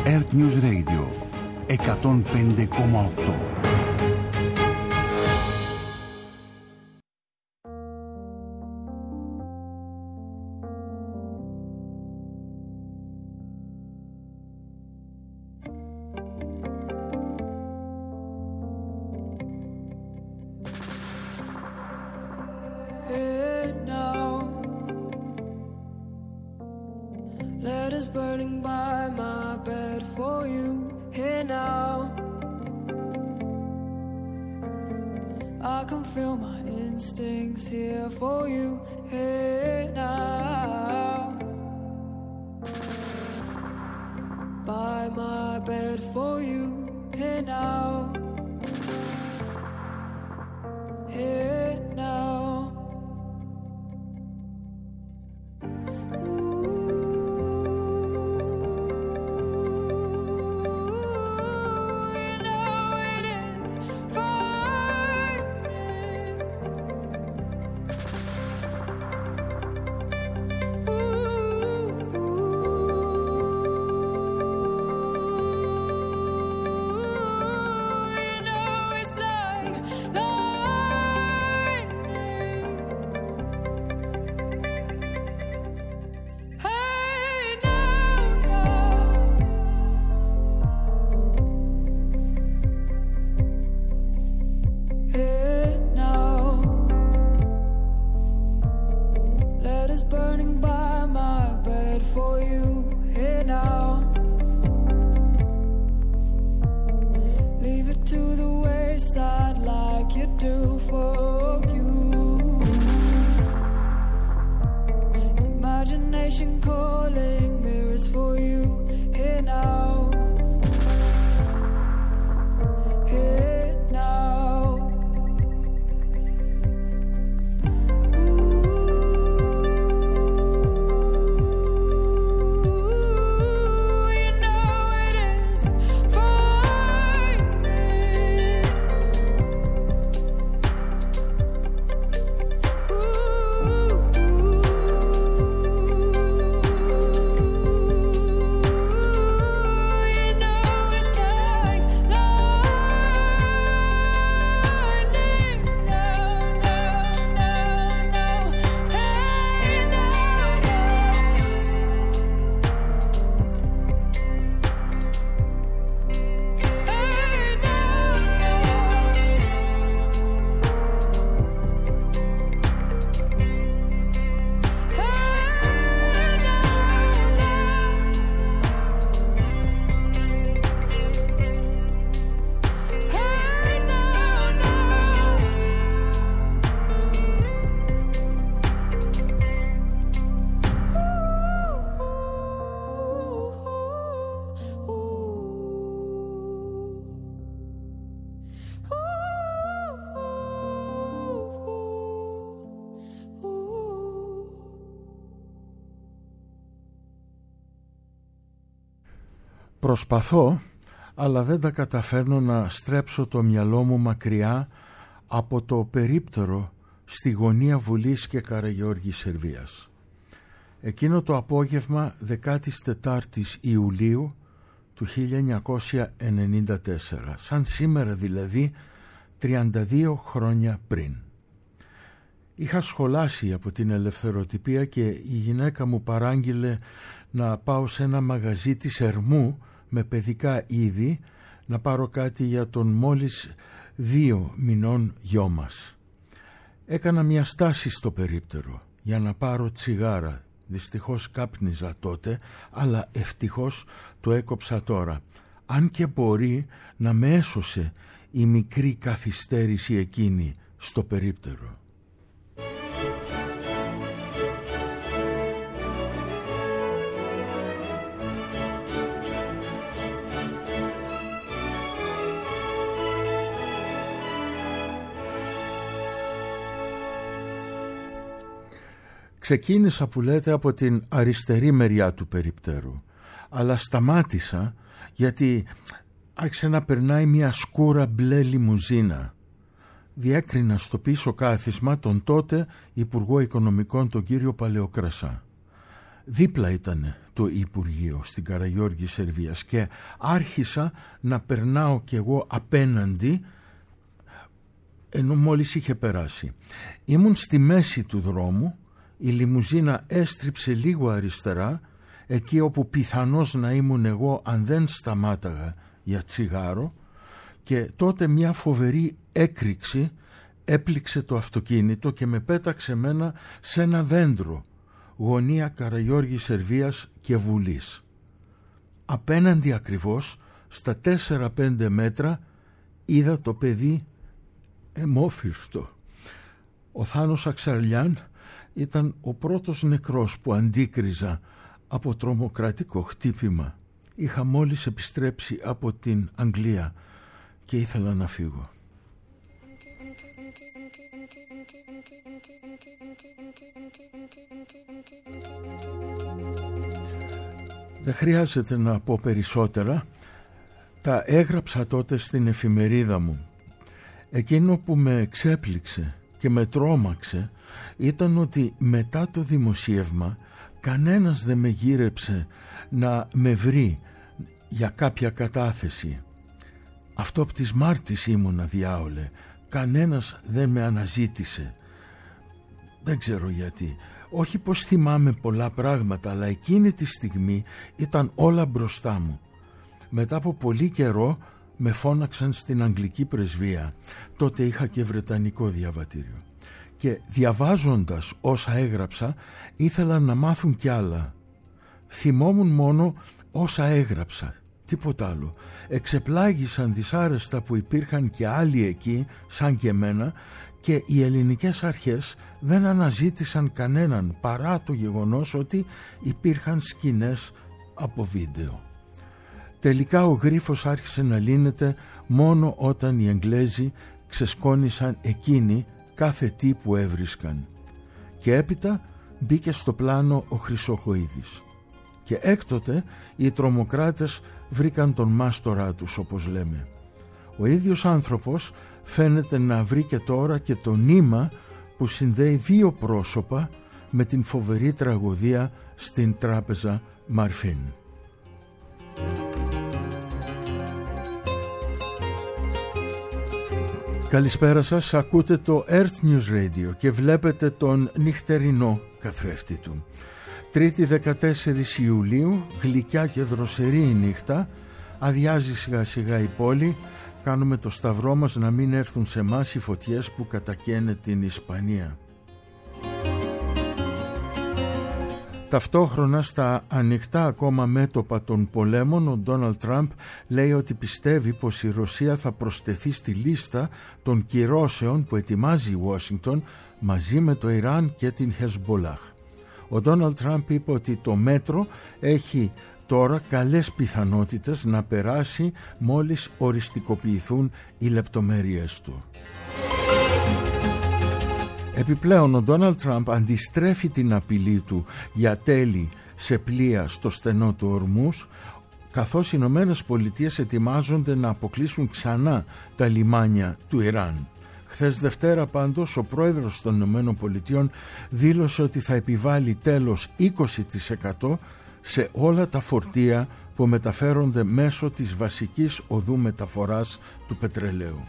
Earth News Radio 105,8. Προσπαθώ, αλλά δεν τα καταφέρνω να στρέψω το μυαλό μου μακριά από το περίπτερο στη γωνία Βουλής και Καραγεώργης Σερβίας. Εκείνο το απόγευμα 14ης Ιουλίου του 1994, σαν σήμερα δηλαδή 32 χρόνια πριν. Είχα σχολάσει από την ελευθεροτυπία και η γυναίκα μου παράγγειλε να πάω σε ένα μαγαζί της Ερμού με παιδικά είδη να πάρω κάτι για τον μόλις 2 μηνών γιο μας. Έκανα μια στάση στο περίπτερο για να πάρω τσιγάρα. Δυστυχώς κάπνιζα τότε, αλλά ευτυχώς το έκοψα τώρα. Αν και μπορεί να με έσωσε η μικρή καθυστέρηση εκείνη στο περίπτερο. Ξεκίνησα που λέτε από την αριστερή μεριά του περιπτέρου, αλλά σταμάτησα γιατί άρχισε να περνάει μια σκούρα μπλε λιμουζίνα. Διέκρινα στο πίσω κάθισμα τον τότε Υπουργό Οικονομικών, τον κύριο Παλαιοκρασά. Δίπλα ήτανε το Υπουργείο στην Καραγιώργη Σερβίας και άρχισα να περνάω κι εγώ απέναντι, ενώ μόλις είχε περάσει. Ήμουν στη μέση του δρόμου, η λιμουζίνα έστριψε λίγο αριστερά, εκεί όπου πιθανώς να ήμουν εγώ αν δεν σταμάταγα για τσιγάρο, και τότε μια φοβερή έκρηξη έπληξε το αυτοκίνητο και με πέταξε μένα σε ένα δέντρο, γωνία Καραγιώργη Σερβίας και Βουλής. Απέναντι ακριβώς, στα 4-5 μέτρα, είδα το παιδί αιμόφυρτο. Ο Θάνος Αξαρλιάν ήταν ο πρώτος νεκρός που αντίκριζα από τρομοκρατικό χτύπημα. Είχα μόλις επιστρέψει από την Αγγλία και ήθελα να φύγω. Δεν χρειάζεται να πω περισσότερα. Τα έγραψα τότε στην εφημερίδα μου. Εκείνο που με εξέπληξε και με τρόμαξε ήταν ότι μετά το δημοσίευμα κανένας δεν με γύρεψε να με βρει για κάποια κατάθεση. Αυτό από τις Μάρτης ήμουνα, διάολε. Κανένας δεν με αναζήτησε. Δεν ξέρω γιατί. Όχι πως θυμάμαι πολλά πράγματα, αλλά εκείνη τη στιγμή ήταν όλα μπροστά μου. Μετά από πολύ καιρό με φώναξαν στην Αγγλική Πρεσβεία. Τότε είχα και βρετανικό διαβατήριο. Και διαβάζοντας όσα έγραψα, ήθελα να μάθουν κι άλλα. Θυμόμουν μόνο όσα έγραψα, τίποτα άλλο. Εξεπλάγησαν δυσάρεστα που υπήρχαν και άλλοι εκεί, σαν και εμένα, και οι ελληνικές αρχές δεν αναζήτησαν κανέναν παρά το γεγονός ότι υπήρχαν σκηνές από βίντεο. Τελικά ο γρίφος άρχισε να λύνεται μόνο όταν οι Εγγλέζοι ξεσκόνησαν εκείνοι κάθε τι που έβρισκαν. Και έπειτα μπήκε στο πλάνο ο Χρυσοχοΐδης. Και έκτοτε οι τρομοκράτες βρήκαν τον μάστορά τους, όπως λέμε. Ο ίδιος άνθρωπος φαίνεται να βρήκε τώρα και το νήμα που συνδέει δύο πρόσωπα με την φοβερή τραγωδία στην τράπεζα Μαρφίν. Καλησπέρα σας, ακούτε το Earth News Radio και βλέπετε τον νυχτερινό καθρέφτη του. Τρίτη 14 Ιουλίου, γλυκιά και δροσερή η νύχτα, αδειάζει σιγά σιγά η πόλη, κάνουμε το σταυρό μας να μην έρθουν σε εμάς οι φωτιές που κατακαίνε την Ισπανία. Ταυτόχρονα στα ανοιχτά ακόμα μέτωπα των πολέμων, ο Ντόναλντ Τραμπ λέει ότι πιστεύει πως η Ρωσία θα προσθεθεί στη λίστα των κυρώσεων που ετοιμάζει η Ουάσιγκτον μαζί με το Ιράν και την Χεσμπολάχ. Ο Ντόναλντ Τραμπ είπε ότι το μέτρο έχει τώρα καλές πιθανότητες να περάσει μόλις οριστικοποιηθούν οι λεπτομέρειες του. Επιπλέον ο Ντόναλντ Τραμπ αντιστρέφει την απειλή του για τέλη σε πλοία στο στενό του Ορμούς, καθώς οι Ηνωμένες Πολιτείες ετοιμάζονται να αποκλείσουν ξανά τα λιμάνια του Ιράν. Χθες Δευτέρα πάντως ο πρόεδρος των Ηνωμένων Πολιτειών δήλωσε ότι θα επιβάλλει τέλος 20% σε όλα τα φορτία που μεταφέρονται μέσω της βασικής οδού μεταφοράς του πετρελαίου.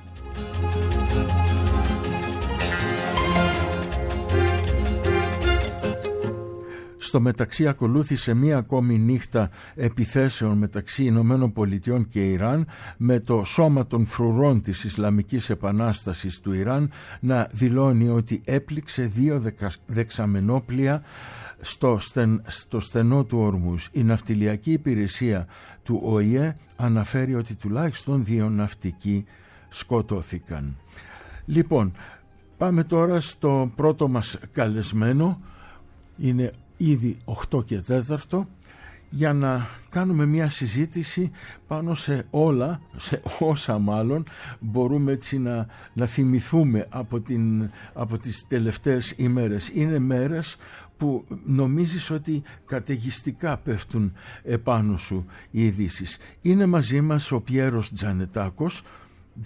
Στο μεταξύ ακολούθησε μία ακόμη νύχτα επιθέσεων μεταξύ Ηνωμένων Πολιτειών και Ιράν, με το Σώμα των Φρουρών της Ισλαμικής Επανάστασης του Ιράν να δηλώνει ότι έπληξε 2 δεξαμενόπλια στο στενό του Ορμούς. Η ναυτιλιακή υπηρεσία του ΟΗΕ αναφέρει ότι τουλάχιστον 2 ναυτικοί σκοτώθηκαν. Λοιπόν, πάμε τώρα στο πρώτο μας καλεσμένο. Είναι ήδη 8 και 4, για να κάνουμε μια συζήτηση πάνω σε όλα, σε όσα μάλλον μπορούμε έτσι να θυμηθούμε από τις τελευταίες ημέρες. Είναι μέρες που νομίζεις ότι καταιγιστικά πέφτουν επάνω σου οι ειδήσεις. Είναι μαζί μας ο Πιέρος Τζανετάκος,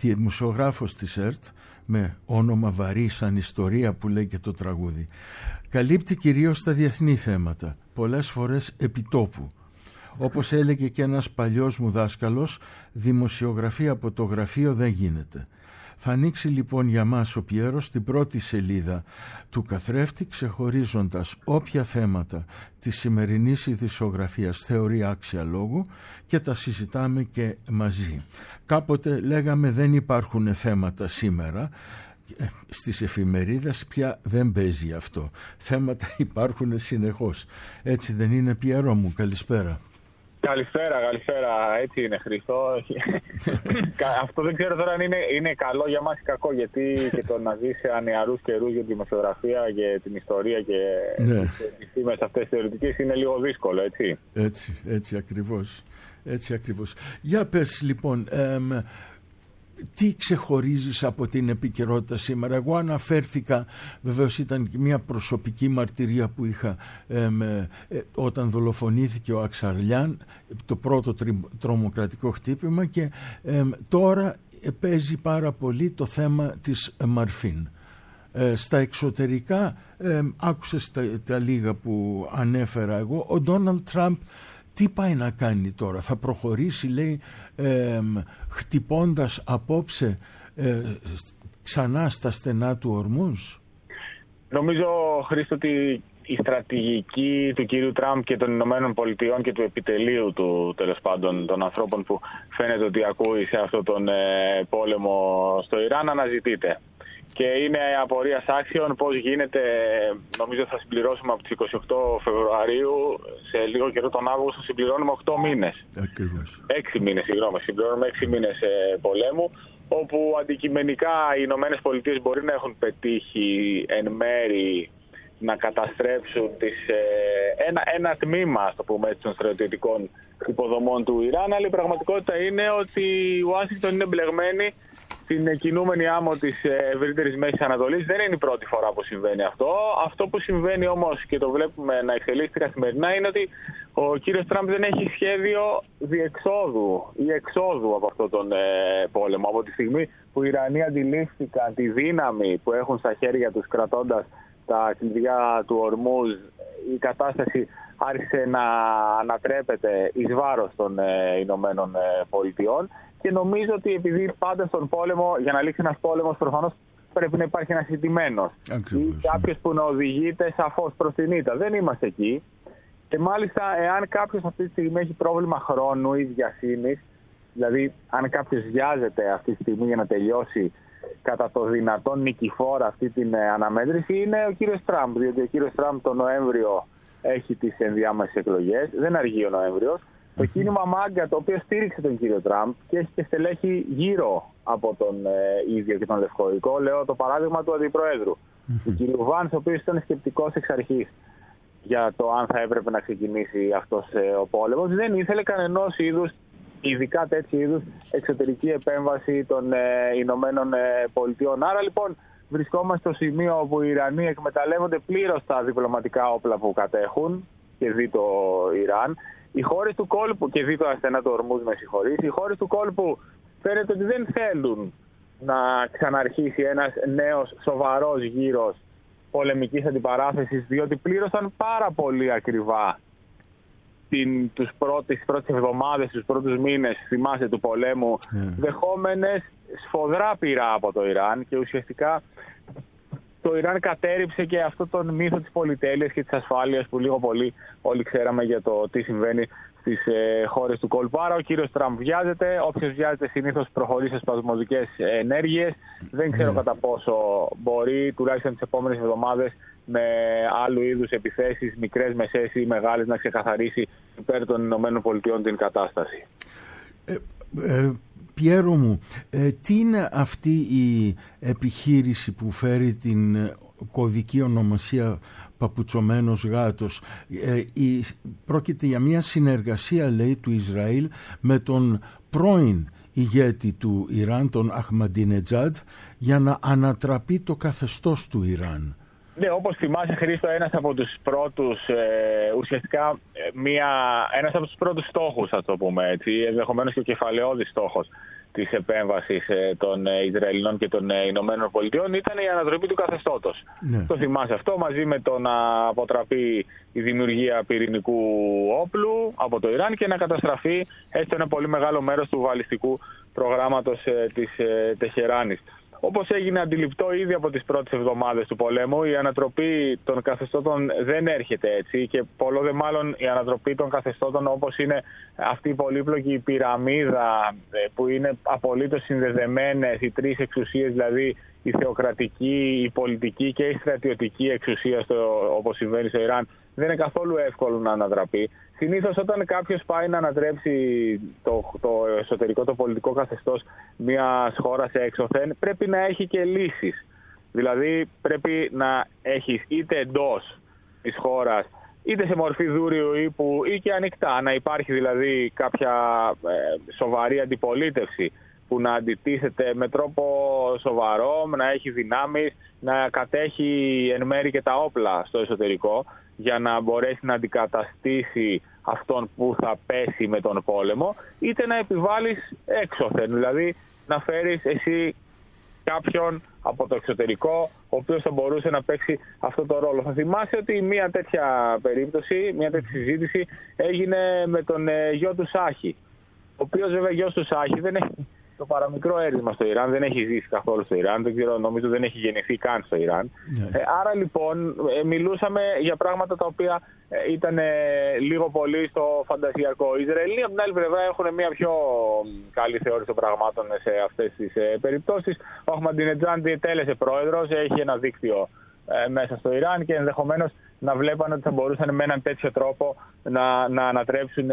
δημοσιογράφος της ΕΡΤ, με όνομα βαρύ σαν ιστορία που λέει και το τραγούδι. Καλύπτει κυρίως τα διεθνή θέματα, πολλές φορές επιτόπου. Όπως έλεγε και ένας παλιός μου δάσκαλος, δημοσιογραφία από το γραφείο δεν γίνεται. Θα ανοίξει λοιπόν για μας ο Πιέρος την πρώτη σελίδα του καθρέφτη, ξεχωρίζοντας όποια θέματα της σημερινής ειδησιογραφίας θεωρεί άξια λόγου και τα συζητάμε και μαζί. Κάποτε λέγαμε δεν υπάρχουν θέματα σήμερα. Στις εφημερίδες πια δεν παίζει αυτό. Θέματα υπάρχουν συνεχώς. Έτσι δεν είναι, Πιέρο μου? Καλησπέρα. Καλησπέρα. Έτσι είναι, Χρήστο. Αυτό δεν ξέρω τώρα αν είναι καλό για μας ή κακό, γιατί και το να ζεις σε ανιαρούς καιρούς για τη δημοσιογραφία και την ιστορία και τις επιστήμες αυτές θεωρητικές είναι λίγο δύσκολο, έτσι. Έτσι ακριβώς. Για πες λοιπόν, τι ξεχωρίζεις από την επικαιρότητα σήμερα? Εγώ αναφέρθηκα, βεβαίως ήταν μια προσωπική μαρτυρία που είχα όταν δολοφονήθηκε ο Αξαρλιάν, το πρώτο τρομοκρατικό χτύπημα, και τώρα παίζει πάρα πολύ το θέμα της Μαρφίν. Στα εξωτερικά, άκουσες τα λίγα που ανέφερα εγώ, ο Ντόναλντ Τραμπ τι πάει να κάνει τώρα? Θα προχωρήσει, λέει, χτυπώντας απόψε ξανά στα στενά του Ορμούζ? Νομίζω, Χρήστο, ότι η στρατηγική του κύριου Τραμπ και των Ηνωμένων Πολιτειών και του επιτελείου του, τέλος πάντων, των ανθρώπων που φαίνεται ότι ακούει σε αυτόν τον πόλεμο στο Ιράν, αναζητείται. Και είναι απορίας άξιων πώς γίνεται. Νομίζω θα συμπληρώσουμε από τις 28 Φεβρουαρίου, σε λίγο καιρό τον Αύγουστο συμπληρώνουμε 8 μήνες. Ακριβώς. 6 μήνες, συμπληρώνουμε 6 μήνες πολέμου, όπου αντικειμενικά οι Ηνωμένες Πολιτείες μπορεί να έχουν πετύχει εν μέρη να καταστρέψουν ένα τμήμα, ας το πούμε έτσι, των στρατιωτικών υποδομών του Ιράν, αλλά η πραγματικότητα είναι ότι η Ουάσιγκτον είναι μπλεγμένη στην κινούμενη άμμο της ευρύτερης Μέσης Ανατολής. Δεν είναι η πρώτη φορά που συμβαίνει αυτό. Αυτό που συμβαίνει όμως και το βλέπουμε να εξελίσσεται καθημερινά είναι ότι ο κύριος Τραμπ δεν έχει σχέδιο διεξόδου ή εξόδου από αυτόν τον πόλεμο. Από τη στιγμή που οι Ιρανοί αντιλήφθηκαν τη δύναμη που έχουν στα χέρια τους κρατώντας τα κλειδιά του Ορμούζ, η κατάσταση άρχισε να ανατρέπεται εις βάρος των Ηνωμένων Πολιτειών. Και νομίζω ότι επειδή πάντα στον πόλεμο, για να λήξει ένας πόλεμος, προφανώς πρέπει να υπάρχει ένας ηττημένος ή κάποιος που να οδηγείται σαφώς προς την ήττα. Δεν είμαστε εκεί. Και μάλιστα, εάν κάποιος αυτή τη στιγμή έχει πρόβλημα χρόνου ή βιασύνης, δηλαδή αν κάποιος βιάζεται αυτή τη στιγμή για να τελειώσει κατά το δυνατόν νικηφόρα αυτή την αναμέτρηση, είναι ο κύριος Τραμπ. Διότι ο κύριος Τραμπ τον Νοέμβριο έχει τις ενδιάμεσες εκλογές, δεν αργεί ο Νοέμβριος. Το κίνημα Μάγκα, το οποίο στήριξε τον κύριο Τραμπ και έχει και στελέχη γύρω από τον ίδιο και τον Λευκό Οίκο, λέω το παράδειγμα του Αντιπροέδρου, του κύριου Βάνς, ο οποίος ήταν σκεπτικός εξ αρχής για το αν θα έπρεπε να ξεκινήσει αυτός ο πόλεμος. Δεν ήθελε κανενός είδους, ειδικά τέτοιου είδους, εξωτερική επέμβαση των Ηνωμένων Πολιτειών. Άρα λοιπόν βρισκόμαστε στο σημείο όπου οι Ιρανοί εκμεταλλεύονται πλήρως τα διπλωματικά όπλα που κατέχουν, και δει το Ιράν. Οι χώρες του κόλπου, και δει το ασθενά του Ορμούζ, με συγχωρείς, οι χώρες του κόλπου φαίνεται ότι δεν θέλουν να ξαναρχίσει ένας νέος σοβαρός γύρος πολεμικής αντιπαράθεσης, διότι πλήρωσαν πάρα πολύ ακριβά τις πρώτες εβδομάδες, τους πρώτους μήνες, θυμάστε, του πολέμου, δεχόμενες σφοδρά πυρά από το Ιράν, και ουσιαστικά το Ιράν κατέριψε και αυτό τον μύθο της πολυτέλειας και της ασφάλειας που λίγο πολύ όλοι ξέραμε για το τι συμβαίνει στις χώρες του κόλπου. Άρα ο κύριος Τραμπ βιάζεται. Όποιος βιάζεται συνήθως προχωρεί σε σπασμωδικές ενέργειες. Δεν ξέρω κατά πόσο μπορεί, τουλάχιστον τις επόμενες εβδομάδες, με άλλου είδους επιθέσεις, μικρές, μεσαίες ή μεγάλες, να ξεκαθαρίσει υπέρ των ΗΠΑ την κατάσταση. Πιέρο μου, τι είναι αυτή η επιχείρηση που φέρει την κωδική ονομασία Παπουτσωμένος Γάτος? Πρόκειται για μια συνεργασία, λέει, του Ισραήλ με τον πρώην ηγέτη του Ιράν, τον Αχμαντινετζάντ, για να ανατραπεί το καθεστώς του Ιράν. Ναι, όπως θυμάσαι, Χρήστο, ένας από τους πρώτους, ουσιαστικά ένας από τους πρώτους στόχους, ας το πούμε έτσι, ενδεχομένως και ο κεφαλαιώδης στόχος της επέμβασης των Ισραηλινών και των Ηνωμένων Πολιτειών ήταν η ανατροπή του καθεστώτος. Ναι. Το θυμάσαι αυτό, μαζί με το να αποτραπεί η δημιουργία πυρηνικού όπλου από το Ιράν και να καταστραφεί έστω ένα πολύ μεγάλο μέρος του βαλιστικού προγράμματος της Τεχεράνης. Όπως έγινε αντιληπτό ήδη από τις πρώτες εβδομάδες του πολέμου, η ανατροπή των καθεστώτων δεν έρχεται έτσι, και πολλό δε μάλλον η ανατροπή των καθεστώτων όπως είναι αυτή η πολύπλοκη πυραμίδα που είναι απολύτως συνδεδεμένες οι τρεις εξουσίες, δηλαδή η θεοκρατική, η πολιτική και η στρατιωτική εξουσία, όπως συμβαίνει στο Ιράν, δεν είναι καθόλου εύκολο να ανατραπεί. Συνήθως όταν κάποιος πάει να ανατρέψει το εσωτερικό, το πολιτικό καθεστώς μιας χώρας έξωθεν, πρέπει να έχει και λύσεις. Δηλαδή πρέπει να έχει είτε εντός της χώρας, είτε σε μορφή δούριου ή και ανοιχτά, να υπάρχει δηλαδή κάποια σοβαρή αντιπολίτευση που να αντιτίθεται με τρόπο σοβαρό, να έχει δυνάμεις, να κατέχει εν μέρει και τα όπλα στο εσωτερικό για να μπορέσει να αντικαταστήσει αυτόν που θα πέσει με τον πόλεμο, είτε να επιβάλλεις έξωθεν, δηλαδή να φέρεις εσύ κάποιον από το εξωτερικό ο οποίος θα μπορούσε να παίξει αυτό το ρόλο. Θα θυμάσαι ότι μια τέτοια περίπτωση, μια τέτοια συζήτηση έγινε με τον γιο του Σάχη, ο οποίος βέβαια γιος του Σάχη δεν έχει το παραμικρό έρισμα στο Ιράν, δεν έχει ζήσει καθόλου στο Ιράν, δεν ξέρω, νομίζω δεν έχει γεννηθεί καν στο Ιράν. Άρα λοιπόν μιλούσαμε για πράγματα τα οποία ήταν λίγο πολύ στο φαντασιακό. Οι Ισραηλοί από την άλλη πλευρά έχουν μια πιο καλή θεώρηση των πραγμάτων σε αυτές τις περιπτώσεις. Ο Αχμαντινετζάν διετέλεσε πρόεδρος, έχει ένα δίκτυο μέσα στο Ιράν και ενδεχομένως να βλέπανε ότι θα μπορούσαν με έναν τέτοιο τρόπο να ανατρέψουν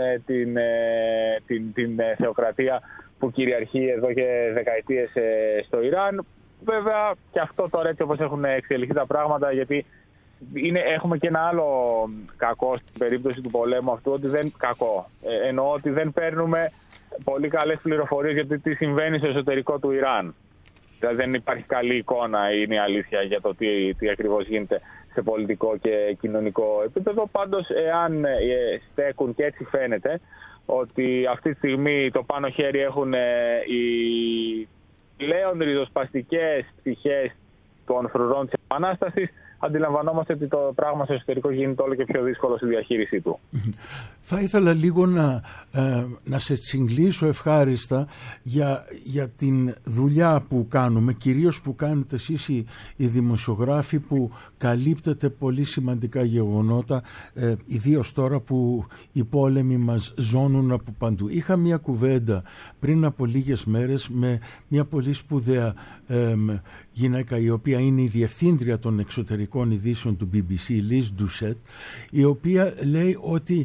την θεοκρατία που κυριαρχεί εδώ και δεκαετίες στο Ιράν. Βέβαια και αυτό τώρα έτσι όπως έχουν εξελιχθεί τα πράγματα, γιατί έχουμε και ένα άλλο κακό στην περίπτωση του πολέμου αυτού, ότι εννοώ ότι δεν παίρνουμε πολύ καλές πληροφορίες για τι συμβαίνει στο εσωτερικό του Ιράν. Δηλαδή δεν υπάρχει καλή εικόνα, είναι η αλήθεια, για το τι ακριβώς γίνεται σε πολιτικό και κοινωνικό επίπεδο. Πάντως, εάν στέκουν, και έτσι φαίνεται, ότι αυτή τη στιγμή το πάνω χέρι έχουν οι πλέον ριζοσπαστικές πτυχές των φρουρών της Επανάστασης, αντιλαμβανόμαστε ότι το πράγμα στο εσωτερικό γίνεται όλο και πιο δύσκολο στη διαχείρισή του. Θα ήθελα λίγο να σε συγκλήσω ευχάριστα για την δουλειά που κάνουμε, κυρίως που κάνετε εσείς οι δημοσιογράφοι που καλύπτετε πολύ σημαντικά γεγονότα, ιδίως τώρα που οι πόλεμοι μας ζώνουν από παντού. Είχα μια κουβέντα πριν από λίγες μέρες με μια πολύ σπουδαία γυναίκα, η οποία είναι η διευθύντρια των εξωτερικών ειδήσεων του BBC, Liz Doucet, η οποία λέει ότι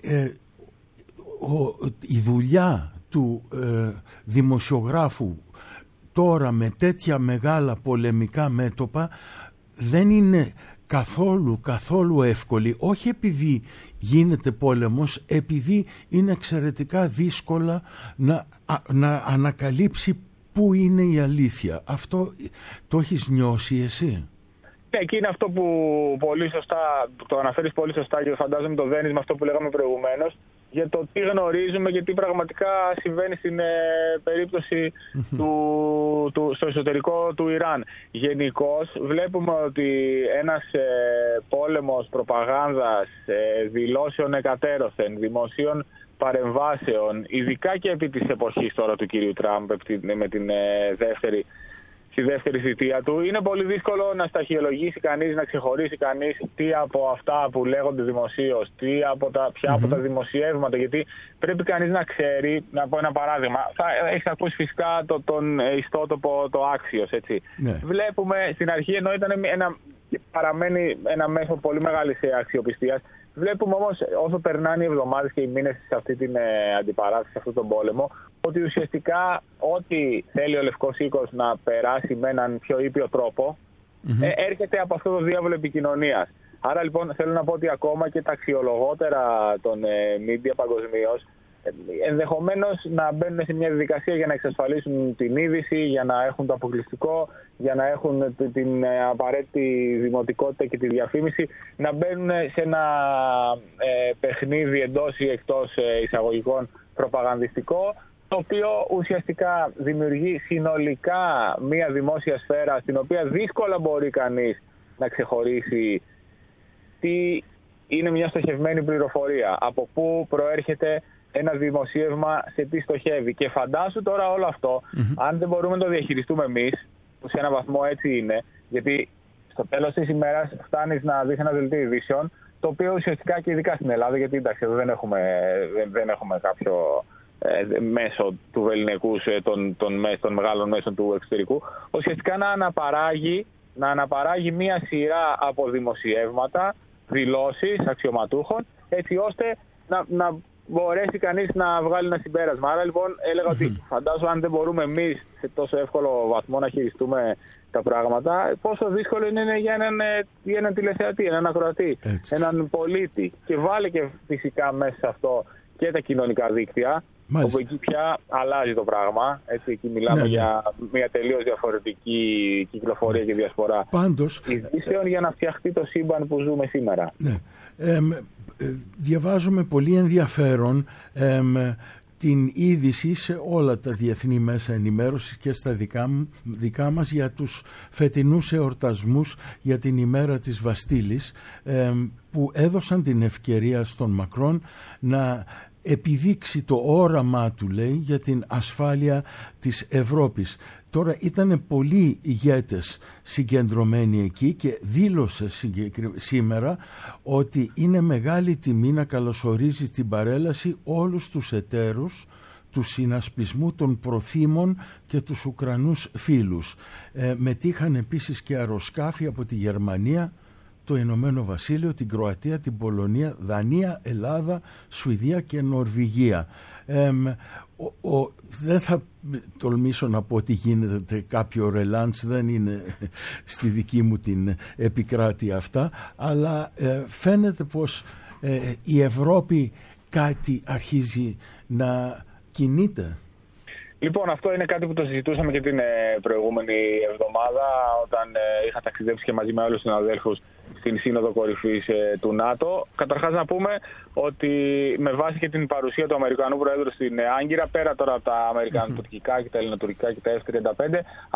η δουλειά του δημοσιογράφου τώρα με τέτοια μεγάλα πολεμικά μέτωπα δεν είναι καθόλου εύκολη, όχι επειδή γίνεται πόλεμος, επειδή είναι εξαιρετικά δύσκολα να ανακαλύψει πού είναι η αλήθεια. Αυτό το έχεις νιώσει εσύ? Εκεί είναι αυτό που πολύ σωστά, το αναφέρεις πολύ σωστά, και φαντάζομαι το δένεις με αυτό που λέγαμε προηγουμένως, για το τι γνωρίζουμε και τι πραγματικά συμβαίνει στην περίπτωση στο εσωτερικό του Ιράν. Γενικώς βλέπουμε ότι ένας πόλεμος προπαγάνδας, δηλώσεων εκατέρωθεν, δημοσίων παρεμβάσεων, ειδικά και επί της εποχής τώρα του κυρίου Τραμπ με στη δεύτερη θητεία του, είναι πολύ δύσκολο να σταχυολογήσει κανείς, να ξεχωρίσει κανείς τι από αυτά που λέγονται δημοσίως, ποια από τα δημοσιεύματα, γιατί πρέπει κανείς να ξέρει. Να πω ένα παράδειγμα. Έχεις ακούσει φυσικά τον ιστότοπο το Axios, έτσι. Ναι. Βλέπουμε στην αρχή, ενώ παραμένει ένα μέσο πολύ μεγάλης αξιοπιστίας, βλέπουμε όμως όσο περνάνε οι εβδομάδες και οι μήνες σε αυτή την αντιπαράθεση, σε αυτόν τον πόλεμο, ότι ουσιαστικά ό,τι θέλει ο Λευκός Οίκος να περάσει με έναν πιο ήπιο τρόπο, έρχεται από αυτό το διάβολο επικοινωνίας. Άρα λοιπόν θέλω να πω ότι ακόμα και τα αξιολογότερα των media παγκοσμίως ενδεχομένως να μπαίνουν σε μια διαδικασία για να εξασφαλίσουν την είδηση, για να έχουν το αποκλειστικό, για να έχουν την απαραίτητη δημοτικότητα και τη διαφήμιση, να μπαίνουν σε ένα παιχνίδι εντός ή εκτός εισαγωγικών προπαγανδιστικό, το οποίο ουσιαστικά δημιουργεί συνολικά μια δημόσια σφαίρα στην οποία δύσκολα μπορεί κανείς να ξεχωρίσει τι είναι μια στοχευμένη πληροφορία, από πού προέρχεται ένα δημοσίευμα, σε τι στοχεύει. Και φαντάσου τώρα όλο αυτό, αν δεν μπορούμε να το διαχειριστούμε εμείς, που σε έναν βαθμό έτσι είναι, γιατί στο τέλος της ημέρας φτάνεις να δεις ένα δελτίο ειδήσεων, το οποίο ουσιαστικά και ειδικά στην Ελλάδα, γιατί εντάξει, εδώ δεν έχουμε κάποιο μέσο του βεληνικούς των μεγάλων μέσων του εξωτερικού, ουσιαστικά να αναπαράγει μία σειρά από δημοσιεύματα, δηλώσεις αξιωματούχων, έτσι ώστε να μπορέσει κανείς να βγάλει ένα συμπέρασμα. Άρα λοιπόν έλεγα ότι φαντάζομαι αν δεν μπορούμε εμείς σε τόσο εύκολο βαθμό να χειριστούμε τα πράγματα, πόσο δύσκολο είναι για έναν τηλεθεατή, έναν ακροατή, έναν πολίτη. Και βάλε και φυσικά μέσα σε αυτό και τα κοινωνικά δίκτυα, όπου εκεί πια αλλάζει το πράγμα. Έτσι, εκεί μιλάμε για μια τελείως διαφορετική κυκλοφορία και διασπορά ειδήσεων για να φτιαχτεί το σύμπαν που ζούμε σήμερα. Διαβάζουμε πολύ ενδιαφέρον την είδηση σε όλα τα διεθνή μέσα ενημέρωσης και στα δικά μας για τους φετινούς εορτασμούς για την ημέρα της Βαστίλης, που έδωσαν την ευκαιρία στον Μακρόν να επιδείξει το όραμά του, λέει, για την ασφάλεια της Ευρώπης. Τώρα ήταν πολλοί ηγέτες συγκεντρωμένοι εκεί και δήλωσε σήμερα ότι είναι μεγάλη τιμή να καλωσορίζει την παρέλαση όλους τους εταίρους του συνασπισμού των προθήμων και τους Ουκρανούς φίλους. Μετήχαν επίσης και αεροσκάφη από τη Γερμανία, το Ηνωμένο Βασίλειο, την Κροατία, την Πολωνία, Δανία, Ελλάδα, Σουηδία και Νορβηγία. Δεν θα τολμήσω να πω ότι γίνεται κάποιο ρελάντς, δεν είναι στη δική μου την επικράτεια αυτά, αλλά φαίνεται πως η Ευρώπη κάτι αρχίζει να κινείται. Λοιπόν, αυτό είναι κάτι που το συζητούσαμε και την προηγούμενη εβδομάδα, όταν είχα ταξιδέψει και μαζί με όλους τους συναδέλφους στην Σύνοδο Κορυφής του ΝΑΤΟ. Καταρχάς να πούμε ότι με βάση και την παρουσία του Αμερικανού Προέδρου στην Άγκυρα, πέρα τώρα από τα αμερικανοτουρκικά και τα ελληνοτουρκικά και τα F-35,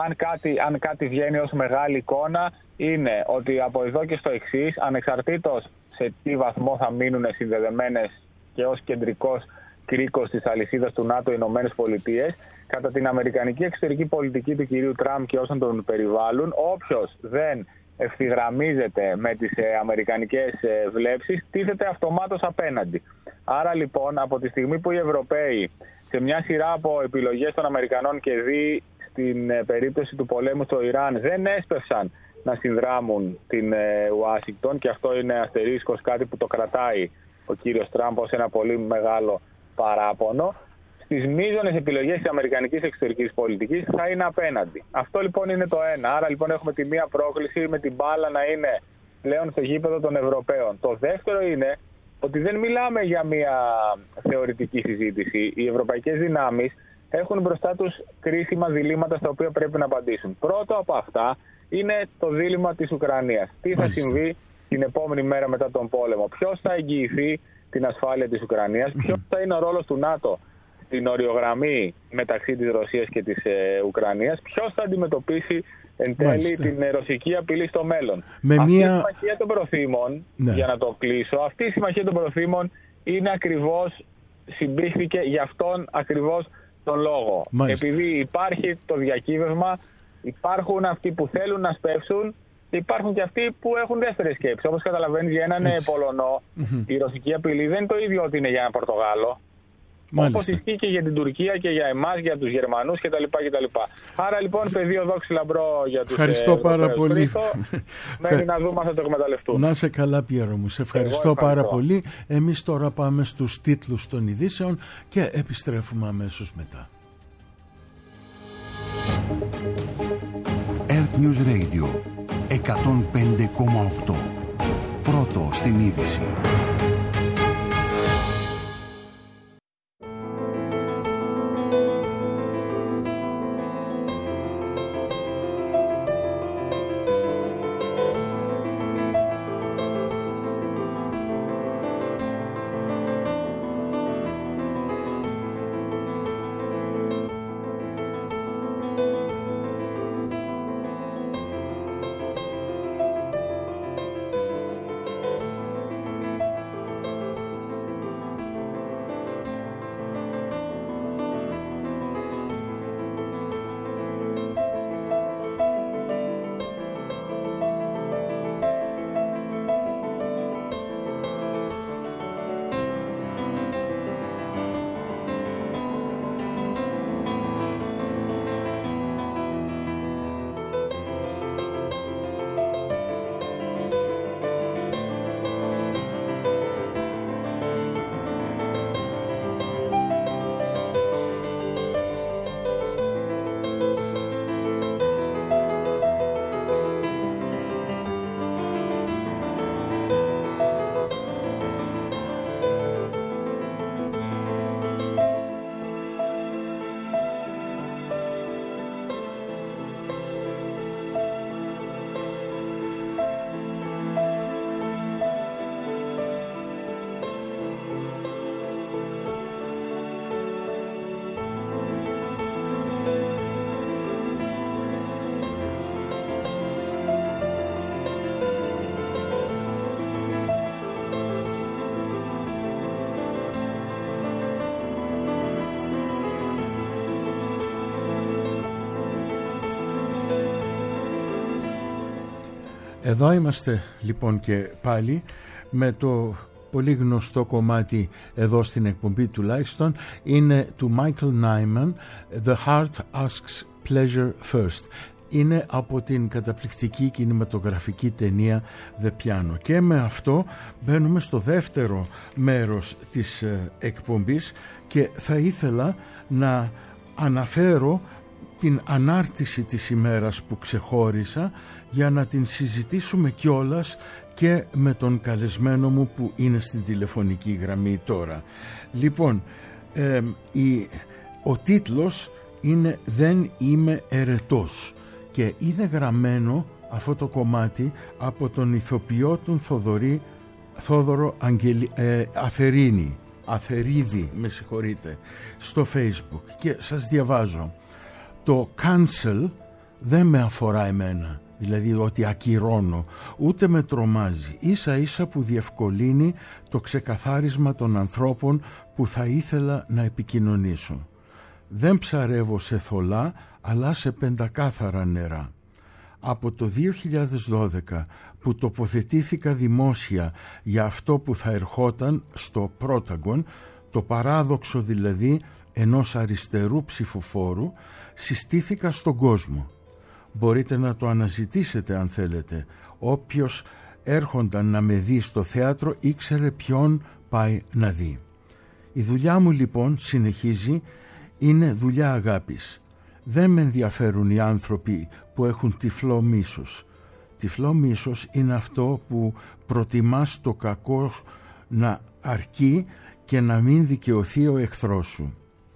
αν κάτι βγαίνει ως μεγάλη εικόνα, είναι ότι από εδώ και στο εξής, ανεξαρτήτως σε τι βαθμό θα μείνουν συνδεδεμένες και ως κεντρικός κρίκος της αλυσίδας του ΝΑΤΟ οι Ηνωμένες Πολιτείες, κατά την αμερικανική εξωτερική πολιτική του κυρίου Τραμπ και όσων τον περιβάλλουν, όποιος δεν ευθυγραμμίζεται με τις αμερικανικές βλέψεις, τίθεται αυτομάτως απέναντι. Άρα λοιπόν, από τη στιγμή που οι Ευρωπαίοι σε μια σειρά από επιλογές των Αμερικανών και δει στην περίπτωση του πολέμου στο Ιράν δεν έσπευσαν να συνδράμουν την Ουάσιγκτον, και αυτό είναι αστερίσκος, κάτι που το κρατάει ο κύριος Τραμπ ως ένα πολύ μεγάλο παράπονο, στις μείζονες επιλογές της αμερικανικής εξωτερικής πολιτικής θα είναι απέναντι. Αυτό λοιπόν είναι το ένα. Άρα λοιπόν έχουμε τη μία πρόκληση με την μπάλα να είναι πλέον στο γήπεδο των Ευρωπαίων. Το δεύτερο είναι ότι δεν μιλάμε για μια θεωρητική συζήτηση. Οι ευρωπαϊκές δυνάμεις έχουν μπροστά τους κρίσιμα διλήμματα στα οποία πρέπει να απαντήσουν. Πρώτο από αυτά είναι το δίλημμα της Ουκρανίας. Τι θα συμβεί την επόμενη μέρα μετά τον πόλεμο? Ποιος θα εγγυηθεί την ασφάλεια της Ουκρανίας? Ποιος θα είναι ο ρόλος του ΝΑΤΟ στην οριογραμμή μεταξύ της Ρωσίας και της Ουκρανίας? Ποιος θα αντιμετωπίσει εν τέλει την ρωσική απειλή στο μέλλον? Αυτή η συμμαχία των προθήμων, για να το κλείσω, αυτή η συμμαχία των προθήμων είναι ακριβώς, συμπήχθηκε για αυτόν ακριβώς τον λόγο. Επειδή υπάρχει το διακύβευμα, υπάρχουν αυτοί που θέλουν να σπεύσουν, υπάρχουν και αυτοί που έχουν δεύτερη σκέψη. Όπως καταλαβαίνεις, για έναν Πολωνό η ρωσική απειλή δεν είναι το ίδιο ότι είναι για έναν Πορτογάλο. Όπως ισχύει και για την Τουρκία και για εμάς, για τους Γερμανούς κτλ. Άρα λοιπόν, πεδίο δόξη λαμπρό για τους ευχαριστώ πάρα πολύ. Μένει να δούμε αν θα το εκμεταλλευτούν. Να σε καλά, Πιέρο μου. Σε ευχαριστώ πάρα πολύ. Εμείς τώρα πάμε στους τίτλους των ειδήσεων και επιστρέφουμε αμέσως μετά. Earth News Radio 105,8. Πρώτο στην είδηση. Εδώ είμαστε λοιπόν και πάλι με το πολύ γνωστό κομμάτι εδώ στην εκπομπή τουλάχιστον, είναι του Michael Nyman, The Heart Asks Pleasure First. Είναι από την καταπληκτική κινηματογραφική ταινία The Piano. Και με αυτό μπαίνουμε στο δεύτερο μέρος της εκπομπής και θα ήθελα να αναφέρω την ανάρτηση της ημέρας που ξεχώρισα για να την συζητήσουμε κιόλας και με τον καλεσμένο μου που είναι στην τηλεφωνική γραμμή τώρα. Λοιπόν, ο τίτλος είναι «Δεν είμαι ερετός» και είναι γραμμένο αυτό το κομμάτι από τον ηθοποιό τον Θόδωρο Αθερίδη, με συγχωρείτε, στο Facebook, και σας διαβάζω. Το cancel δεν με αφορά εμένα, δηλαδή ότι ακυρώνω, ούτε με τρομάζει, ίσα ίσα που διευκολύνει το ξεκαθάρισμα των ανθρώπων που θα ήθελα να επικοινωνήσω. Δεν ψαρεύω σε θολά, αλλά σε πεντακάθαρα νερά. Από το 2012 που τοποθετήθηκα δημόσια για αυτό που θα ερχόταν στο Πρόταγκον, το παράδοξο δηλαδή ενός αριστερού ψηφοφόρου, συστήθηκα στον κόσμο. Μπορείτε να το αναζητήσετε αν θέλετε. Όποιος έρχονταν να με δει στο θέατρο ήξερε ποιον πάει να δει. Η δουλειά μου λοιπόν, συνεχίζει, είναι δουλειά αγάπης. Δεν με ενδιαφέρουν οι άνθρωποι που έχουν τυφλό μίσος. Τυφλό μίσος είναι αυτό που προτιμάς το κακό να αρκεί και να μην δικαιωθεί ο εχθρός σου.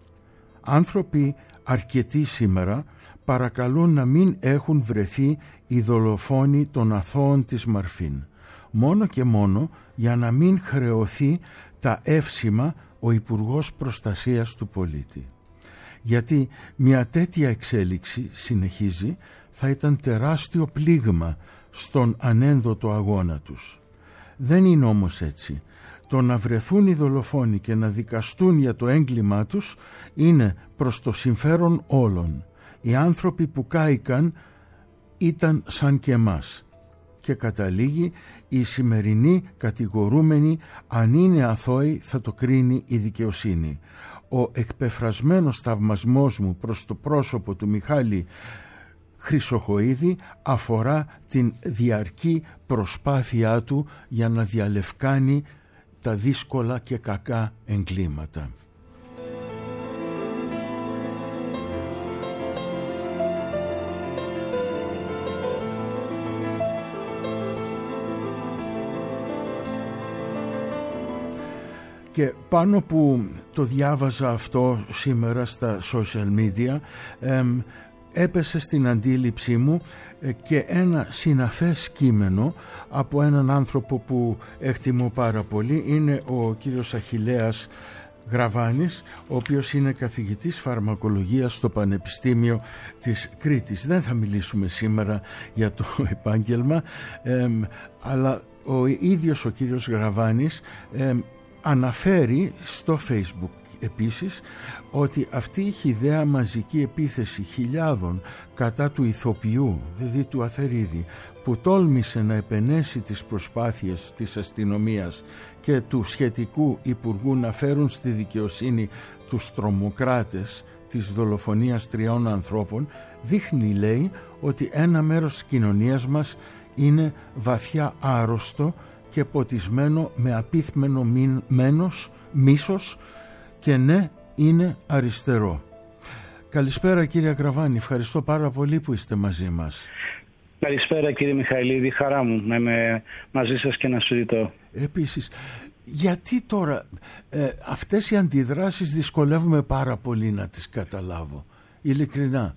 Άνθρωποι αρκετοί σήμερα παρακαλούν να μην έχουν βρεθεί οι δολοφόνοι των αθώων της Μαρφίν, μόνο και μόνο για να μην χρεωθεί τα εύσημα ο Υπουργός Προστασίας του Πολίτη. Γιατί μια τέτοια εξέλιξη, συνεχίζει, θα ήταν τεράστιο πλήγμα στον ανένδοτο αγώνα τους. Δεν είναι όμως έτσι. Το να βρεθούν οι δολοφόνοι και να δικαστούν για το έγκλημά τους είναι προς το συμφέρον όλων. Οι άνθρωποι που κάηκαν ήταν σαν και εμάς. Και καταλήγει, οι σημερινοί κατηγορούμενοι, αν είναι αθώοι, θα το κρίνει η δικαιοσύνη. Ο εκπεφρασμένος θαυμασμός μου προς το πρόσωπο του Μιχάλη Χρυσοχοΐδη αφορά την διαρκή προσπάθειά του για να διαλευκάνει τα δύσκολα και κακά εγκλήματα. Και πάνω που το διάβαζα αυτό σήμερα στα social media, έπεσε στην αντίληψή μου και ένα συναφές κείμενο από έναν άνθρωπο που εκτιμώ πάρα πολύ. Είναι ο κύριος Αχιλλέας Γραβάνης, ο οποίος είναι καθηγητής φαρμακολογίας στο Πανεπιστήμιο της Κρήτης. Δεν θα μιλήσουμε σήμερα για το επάγγελμα, αλλά ο ίδιος ο κύριος Γραβάνης αναφέρει στο Facebook επίσης ότι αυτή η χυδαία μαζική επίθεση χιλιάδων κατά του ηθοποιού, δηλαδή του Αθερίδη, που τόλμησε να επενέσει τις προσπάθειες της αστυνομίας και του σχετικού υπουργού να φέρουν στη δικαιοσύνη τους τρομοκράτες της δολοφονίας 3 ανθρώπων, δείχνει, λέει, ότι ένα μέρος της κοινωνίας μας είναι βαθιά άρρωστο και ποτισμένο με απίθμενο μίσος και ναι, είναι αριστερό. Καλησπέρα κύριε Γραβάνη, ευχαριστώ πάρα πολύ που είστε μαζί μας. Καλησπέρα κύριε Μιχαηλίδη, χαρά μου να είμαι μαζί σας και να συζητώ. Επίσης, γιατί τώρα αυτές οι αντιδράσεις δυσκολεύομαι πάρα πολύ να τις καταλάβω, ειλικρινά?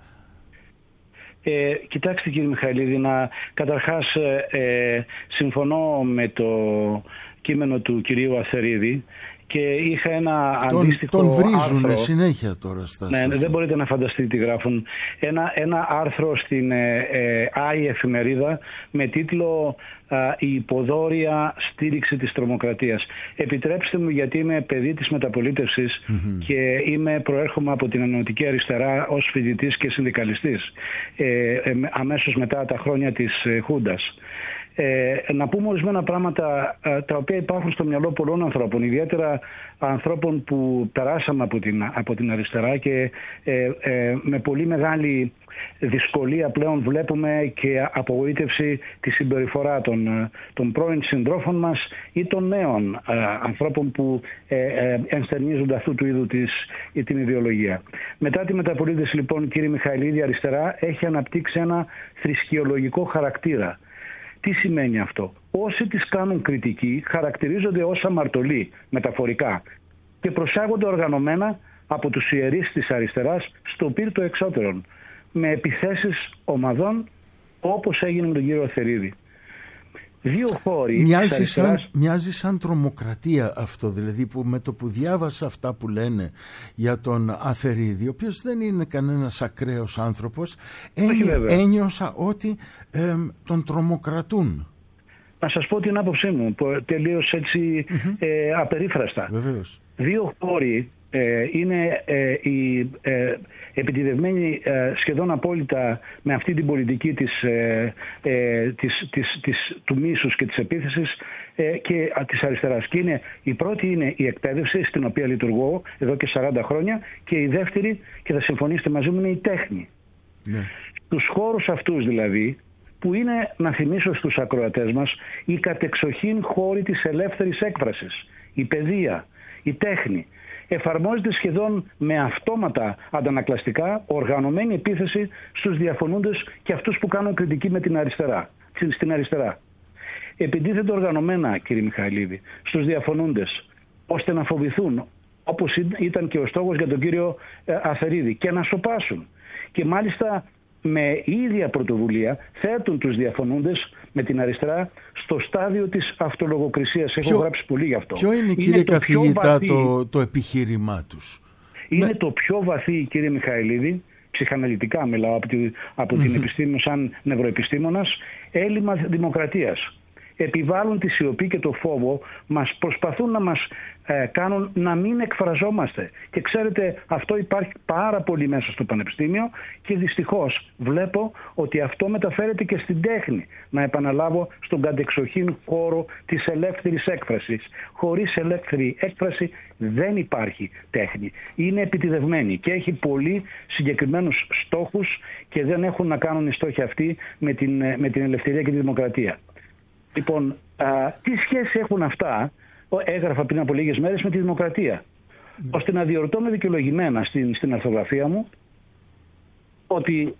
Κοιτάξτε κύριε Μιχαηλίδη, καταρχάς συμφωνώ με το κείμενο του κυρίου Αθερίδη και είχα ένα αντίστοιχο τον βρίζουνε άρθρο, συνέχεια τώρα στα δεν μπορείτε να φανταστείτε τι γράφουν. Ένα άρθρο στην ΆΗ εφημερίδα με τίτλο «Η υποδόρια στήριξη της τρομοκρατίας». Επιτρέψτε μου, γιατί είμαι παιδί της μεταπολίτευσης και προέρχομαι από την ενωτική αριστερά ως φοιτητής και συνδικαλιστής αμέσως μετά τα χρόνια της Χούντας. να πούμε ορισμένα πράγματα τα οποία υπάρχουν στο μυαλό πολλών ανθρώπων, ιδιαίτερα ανθρώπων που περάσαμε από την αριστερά και με πολύ μεγάλη δυσκολία πλέον βλέπουμε και απογοήτευση τη συμπεριφορά των πρώην συντρόφων μας ή των νέων ανθρώπων που ενστερνίζονται αυτού του είδου την ιδεολογία. Μετά τη μεταπολίτευση, λοιπόν, κύριε Μιχαηλίδη, η αριστερά έχει αναπτύξει ένα θρησκεολογικό χαρακτήρα. Τι σημαίνει αυτό? Όσοι τις κάνουν κριτική χαρακτηρίζονται ως αμαρτωλοί, μεταφορικά, και προσάγονται οργανωμένα από τους ιερείς της αριστεράς στο πυρ το εξώτερον, με επιθέσεις ομαδών, όπως έγινε με τον κύριο Αθερίδη. Δύο χώροι μοιάζει σαν τρομοκρατία αυτό, δηλαδή, που με το που διάβασα αυτά που λένε για τον Αθερίδη, ο οποίος δεν είναι κανένας ακραίος άνθρωπος, ένιωσα ότι τον τρομοκρατούν. Να σας πω την άποψή μου, τελείως έτσι απερίφραστα. Βεβαίως. Δύο χώροι είναι οι επιτιδευμένοι σχεδόν απόλυτα με αυτή την πολιτική του μίσους και της επίθεσης και της αριστεράς. Και η πρώτη είναι η εκπαίδευση, στην οποία λειτουργώ εδώ και 40 χρόνια, και η δεύτερη, και θα συμφωνήσετε μαζί μου, είναι η τέχνη. Ναι. Τους χώρους αυτούς δηλαδή, που είναι, να θυμίσω στους ακροατές μας, η κατεξοχήν χώροι της ελεύθερης έκφρασης, η παιδεία, η τέχνη, εφαρμόζεται σχεδόν με αυτόματα αντανακλαστικά οργανωμένη επίθεση στους διαφωνούντες και αυτούς που κάνουν κριτική με την αριστερά, στην αριστερά. Επιτίθεται οργανωμένα, κύριε Μιχαηλίδη, στους διαφωνούντες, ώστε να φοβηθούν, όπως ήταν και ο στόχος για τον κύριο Αθερίδη, και να σωπάσουν. Και μάλιστα με ίδια πρωτοβουλία θέτουν τους διαφωνούντες με την αριστερά στο στάδιο της αυτολογοκρισίας. Έχω γράψει πολύ γι' αυτό. Ποιο είναι, κύριε καθηγητά, το επιχείρημά τους? Είναι το πιο βαθύ, κύριε Μιχαηλίδη, ψυχαναλυτικά μιλάω από την επιστήμη σαν νευροεπιστήμονας, έλλειμμα δημοκρατίας. Επιβάλλουν τη σιωπή και το φόβο, προσπαθούν να μας κάνουν να μην εκφραζόμαστε. Και ξέρετε, αυτό υπάρχει πάρα πολύ μέσα στο πανεπιστήμιο και δυστυχώς βλέπω ότι αυτό μεταφέρεται και στην τέχνη. Να επαναλάβω, στον κατεξοχήν χώρο της ελεύθερης έκφρασης. Χωρίς ελεύθερη έκφραση δεν υπάρχει τέχνη. Είναι επιτιδευμένη και έχει πολύ συγκεκριμένους στόχους και δεν έχουν να κάνουν οι στόχοι αυτοί με την ελευθερία και τη δημοκρατία. Λοιπόν, τι σχέση έχουν αυτά, έγραφα πριν από λίγες μέρες, με τη δημοκρατία, ώστε να διορτώ με δικαιολογημένα στην αρθογραφία μου ότι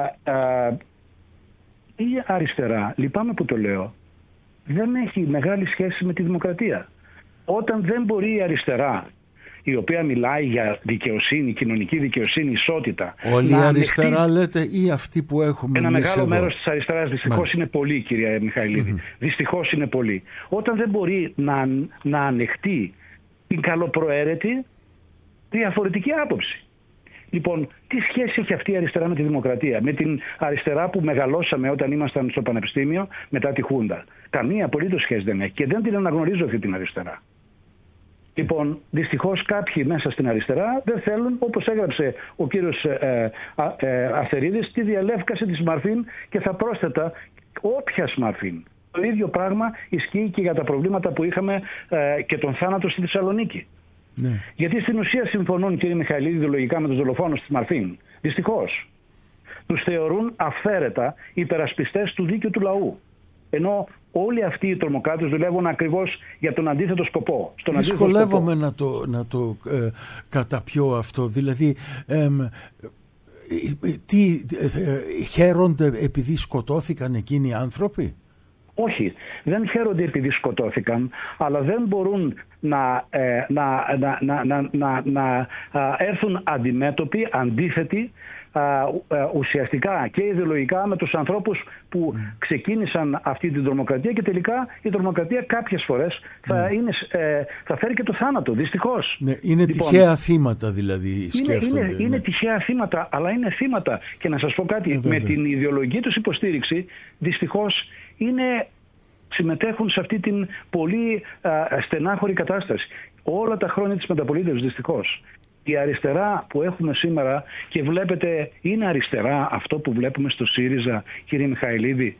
η αριστερά, λυπάμαι που το λέω, δεν έχει μεγάλη σχέση με τη δημοκρατία. Όταν δεν μπορεί η αριστερά, η οποία μιλάει για δικαιοσύνη, κοινωνική δικαιοσύνη, ισότητα. Όλη η αριστερά λέτε, ή αυτοί που έχουμε ένα μεγάλο εδώ? μέρος της αριστεράς δυστυχώς είναι πολύ, κυρία Μιχαηλίδη. Δυστυχώς είναι πολύ. Όταν δεν μπορεί να ανεχτεί την καλοπροαίρετη διαφορετική άποψη. Λοιπόν, τι σχέση έχει αυτή η αριστερά με τη δημοκρατία, με την αριστερά που μεγαλώσαμε όταν ήμασταν στο πανεπιστήμιο μετά τη Χούντα? Καμία απολύτως σχέση δεν έχει και δεν την αναγνωρίζω αυτή την αριστερά. Λοιπόν, δυστυχώς κάποιοι μέσα στην αριστερά δεν θέλουν, όπως έγραψε ο κύριος Αθερίδης, τη διαλεύκαση της Μαρφίν, και θα πρόσθετα όποια Μαρφίν. Το ίδιο πράγμα ισχύει και για τα προβλήματα που είχαμε και τον θάνατο στη Θεσσαλονίκη. Ναι. Γιατί στην ουσία συμφωνούν, κύριε Μιχαηλίδη, ιδεολογικά με τους δολοφόνους της Μαρφίν. Δυστυχώς. Τους θεωρούν αυθαίρετα υπερασπιστές του δίκαιου του λαού. Ενώ όλοι αυτοί οι τρομοκράτες δουλεύουν ακριβώς για τον αντίθετο σκοπό. Δυσκολεύομαι να το καταπιώ αυτό. Δηλαδή, χαίρονται επειδή σκοτώθηκαν εκείνοι οι άνθρωποι? Όχι, δεν χαίρονται επειδή σκοτώθηκαν, αλλά δεν μπορούν να έρθουν αντιμέτωποι, αντίθετοι, ουσιαστικά και ιδεολογικά με τους ανθρώπους που ξεκίνησαν αυτή την τρομοκρατία, και τελικά η τρομοκρατία κάποιες φορές θα φέρει και το θάνατο, δυστυχώς. Ναι, είναι τυχαία θύματα δηλαδή, σκέφτονται. Είναι τυχαία θύματα, αλλά είναι θύματα. Και να σας πω κάτι, με την ιδεολογική τους υποστήριξη δυστυχώς συμμετέχουν σε αυτή την πολύ στενάχωρη κατάσταση όλα τα χρόνια της μεταπολίτευσης, δυστυχώς. Η αριστερά που έχουμε σήμερα, και βλέπετε, είναι αριστερά αυτό που βλέπουμε στο ΣΥΡΙΖΑ, κύριε Μιχαηλίδη,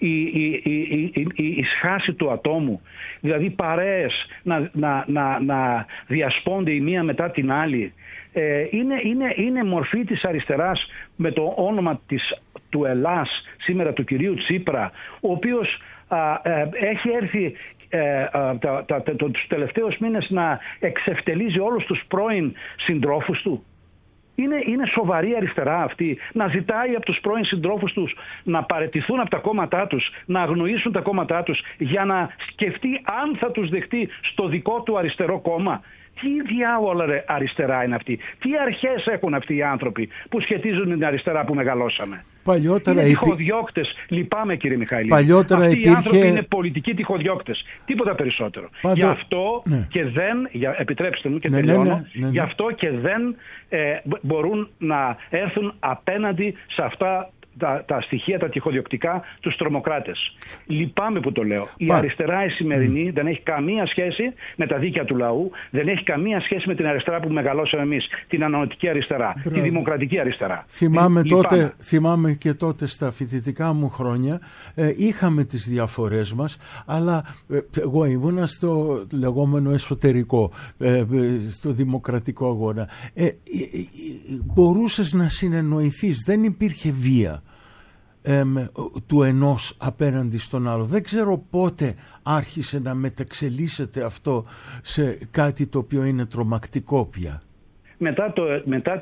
η σχάση του ατόμου, δηλαδή παρέες να διασπώνται η μία μετά την άλλη. Είναι μορφή της αριστεράς με το όνομα του Ελλάς σήμερα, του κυρίου Τσίπρα, ο οποίος έχει έρθει τους τελευταίους μήνες να εξευτελίζει όλους τους πρώην συντρόφους του. Είναι σοβαρή αριστερά αυτή να ζητάει από τους πρώην συντρόφους τους να παραιτηθούν από τα κόμματά τους, να αγνοήσουν τα κόμματά τους για να σκεφτεί αν θα τους δεχτεί στο δικό του αριστερό κόμμα? Τι διάολα αριστερά είναι αυτή? Τι αρχές έχουν αυτοί οι άνθρωποι που σχετίζουν την αριστερά που μεγαλώσαμε? Παλιότερα είναι τυχοδιώκτες. Λυπάμαι, κύριε Μιχαηλίδη. Αυτοί οι άνθρωποι είναι πολιτικοί τυχοδιώκτες. Τίποτα περισσότερο. Γι' αυτό και δεν, επιτρέψτε μου και τελειώνω, γι' αυτό και δεν μπορούν να έρθουν απέναντι σε αυτά τα στοιχεία, τα τυχοδιοκτικά, τους τρομοκράτες. Λυπάμαι που το λέω. Η αριστερά η σημερινή δεν έχει καμία σχέση με τα δίκαια του λαού, δεν έχει καμία σχέση με την αριστερά που μεγαλώσαμε εμείς, την ανανοτική αριστερά, τη δημοκρατική αριστερά. Θυμάμαι και τότε στα φοιτητικά μου χρόνια είχαμε τις διαφορές μας, αλλά εγώ ήμουνα στο λεγόμενο εσωτερικό, στο δημοκρατικό αγώνα. Μπορούσες να συνεννοηθείς, δεν υπήρχε βία του ενός απέναντι στον άλλο. Δεν ξέρω πότε άρχισε να μεταξελίσσεται αυτό σε κάτι το οποίο είναι τρομακτικό πια. Μετά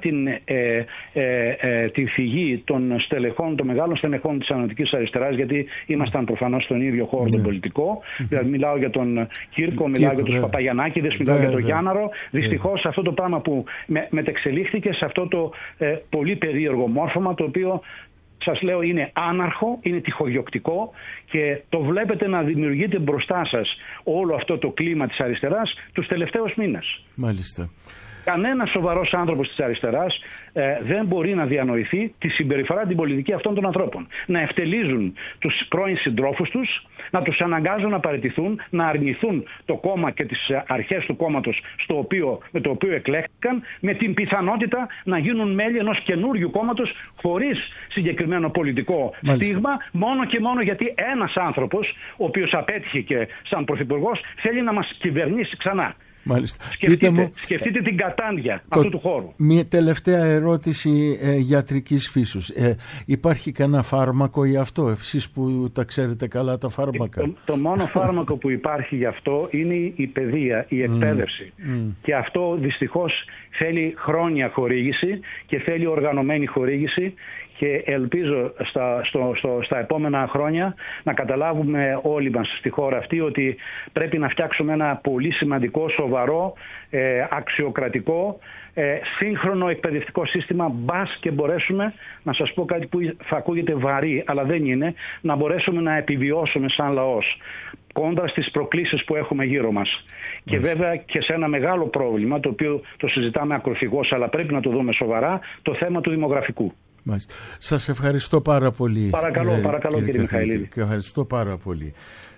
τη φυγή των στελεχών, των μεγάλων στελεχών της ανατολικής αριστεράς, γιατί ήμασταν προφανώς στον ίδιο χώρο τον πολιτικό, δηλαδή μιλάω για τον Κύρκο, μιλάω για τους Παπαγιαννάκηδες, μιλάω για τον Γιάνναρο. Δυστυχώς αυτό το πράγμα που μετεξελίχθηκε σε αυτό το πολύ περίεργο μόρφωμα, το οποίο σας λέω είναι άναρχο, είναι τυχοδιοκτικό, και το βλέπετε να δημιουργείται μπροστά σας όλο αυτό το κλίμα της αριστεράς τους τελευταίους μήνες. Μάλιστα. Κανένας σοβαρός άνθρωπος της αριστεράς δεν μπορεί να διανοηθεί τη συμπεριφορά την πολιτική αυτών των ανθρώπων. Να ευτελίζουν τους πρώην συντρόφους τους, να τους αναγκάζουν να παραιτηθούν, να αρνηθούν το κόμμα και τις αρχές του κόμματος με το οποίο εκλέχθηκαν, με την πιθανότητα να γίνουν μέλη ενός καινούριου κόμματος χωρίς συγκεκριμένο πολιτικό στίγμα, μόνο και μόνο γιατί ένας άνθρωπος, ο οποίος απέτυχε και σαν πρωθυπουργός, θέλει να μας κυβερνήσει ξανά. Μάλιστα. Σκεφτείτε την κατάντια αυτού του χώρου. Μια τελευταία ερώτηση γιατρικής φύσεως. Υπάρχει κανένα φάρμακο για αυτό, εσείς που τα ξέρετε καλά τα φάρμακα? Το μόνο φάρμακο που υπάρχει γι' αυτό είναι η παιδεία, η εκπαίδευση. Και αυτό δυστυχώς θέλει χρόνια χορήγηση και θέλει οργανωμένη χορήγηση. Και ελπίζω στα επόμενα χρόνια να καταλάβουμε όλοι μας στη χώρα αυτή ότι πρέπει να φτιάξουμε ένα πολύ σημαντικό, σοβαρό, αξιοκρατικό, σύγχρονο εκπαιδευτικό σύστημα, μπας και μπορέσουμε, να σας πω κάτι που θα ακούγεται βαρύ, αλλά δεν είναι, να μπορέσουμε να επιβιώσουμε σαν λαός κόντρα στις προκλήσεις που έχουμε γύρω μας. Και βέβαια και σε ένα μεγάλο πρόβλημα, το οποίο το συζητάμε ακροθυγώς, αλλά πρέπει να το δούμε σοβαρά, το θέμα του δημογραφικού. Μάλιστα. Σας ευχαριστώ πάρα πολύ. Παρακαλώ κύριε Μιχαηλίδη. Και ευχαριστώ πάρα πολύ.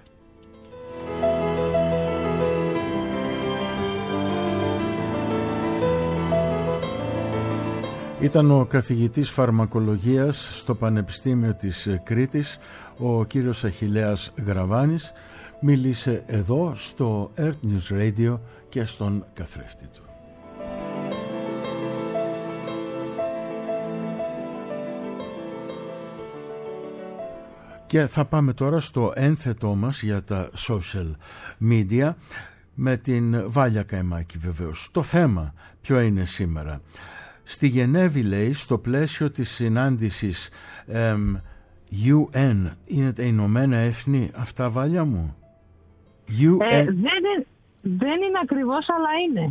Ήταν ο καθηγητής φαρμακολογίας στο Πανεπιστήμιο της Κρήτης, ο κύριος Αχιλλέας Γραβάνης. Μίλησε εδώ στο Earth News Radio και στον καθρέφτη του. Και θα πάμε τώρα στο ένθετό μας για τα social media με την Βάλια Καημάκη βεβαίως. Το θέμα ποιο είναι σήμερα? Στη Γενέβη, λέει, στο πλαίσιο της συνάντησης UN, είναι τα Ηνωμένα Έθνη αυτά, Βάλια μου? Δεν είναι ακριβώς, αλλά είναι.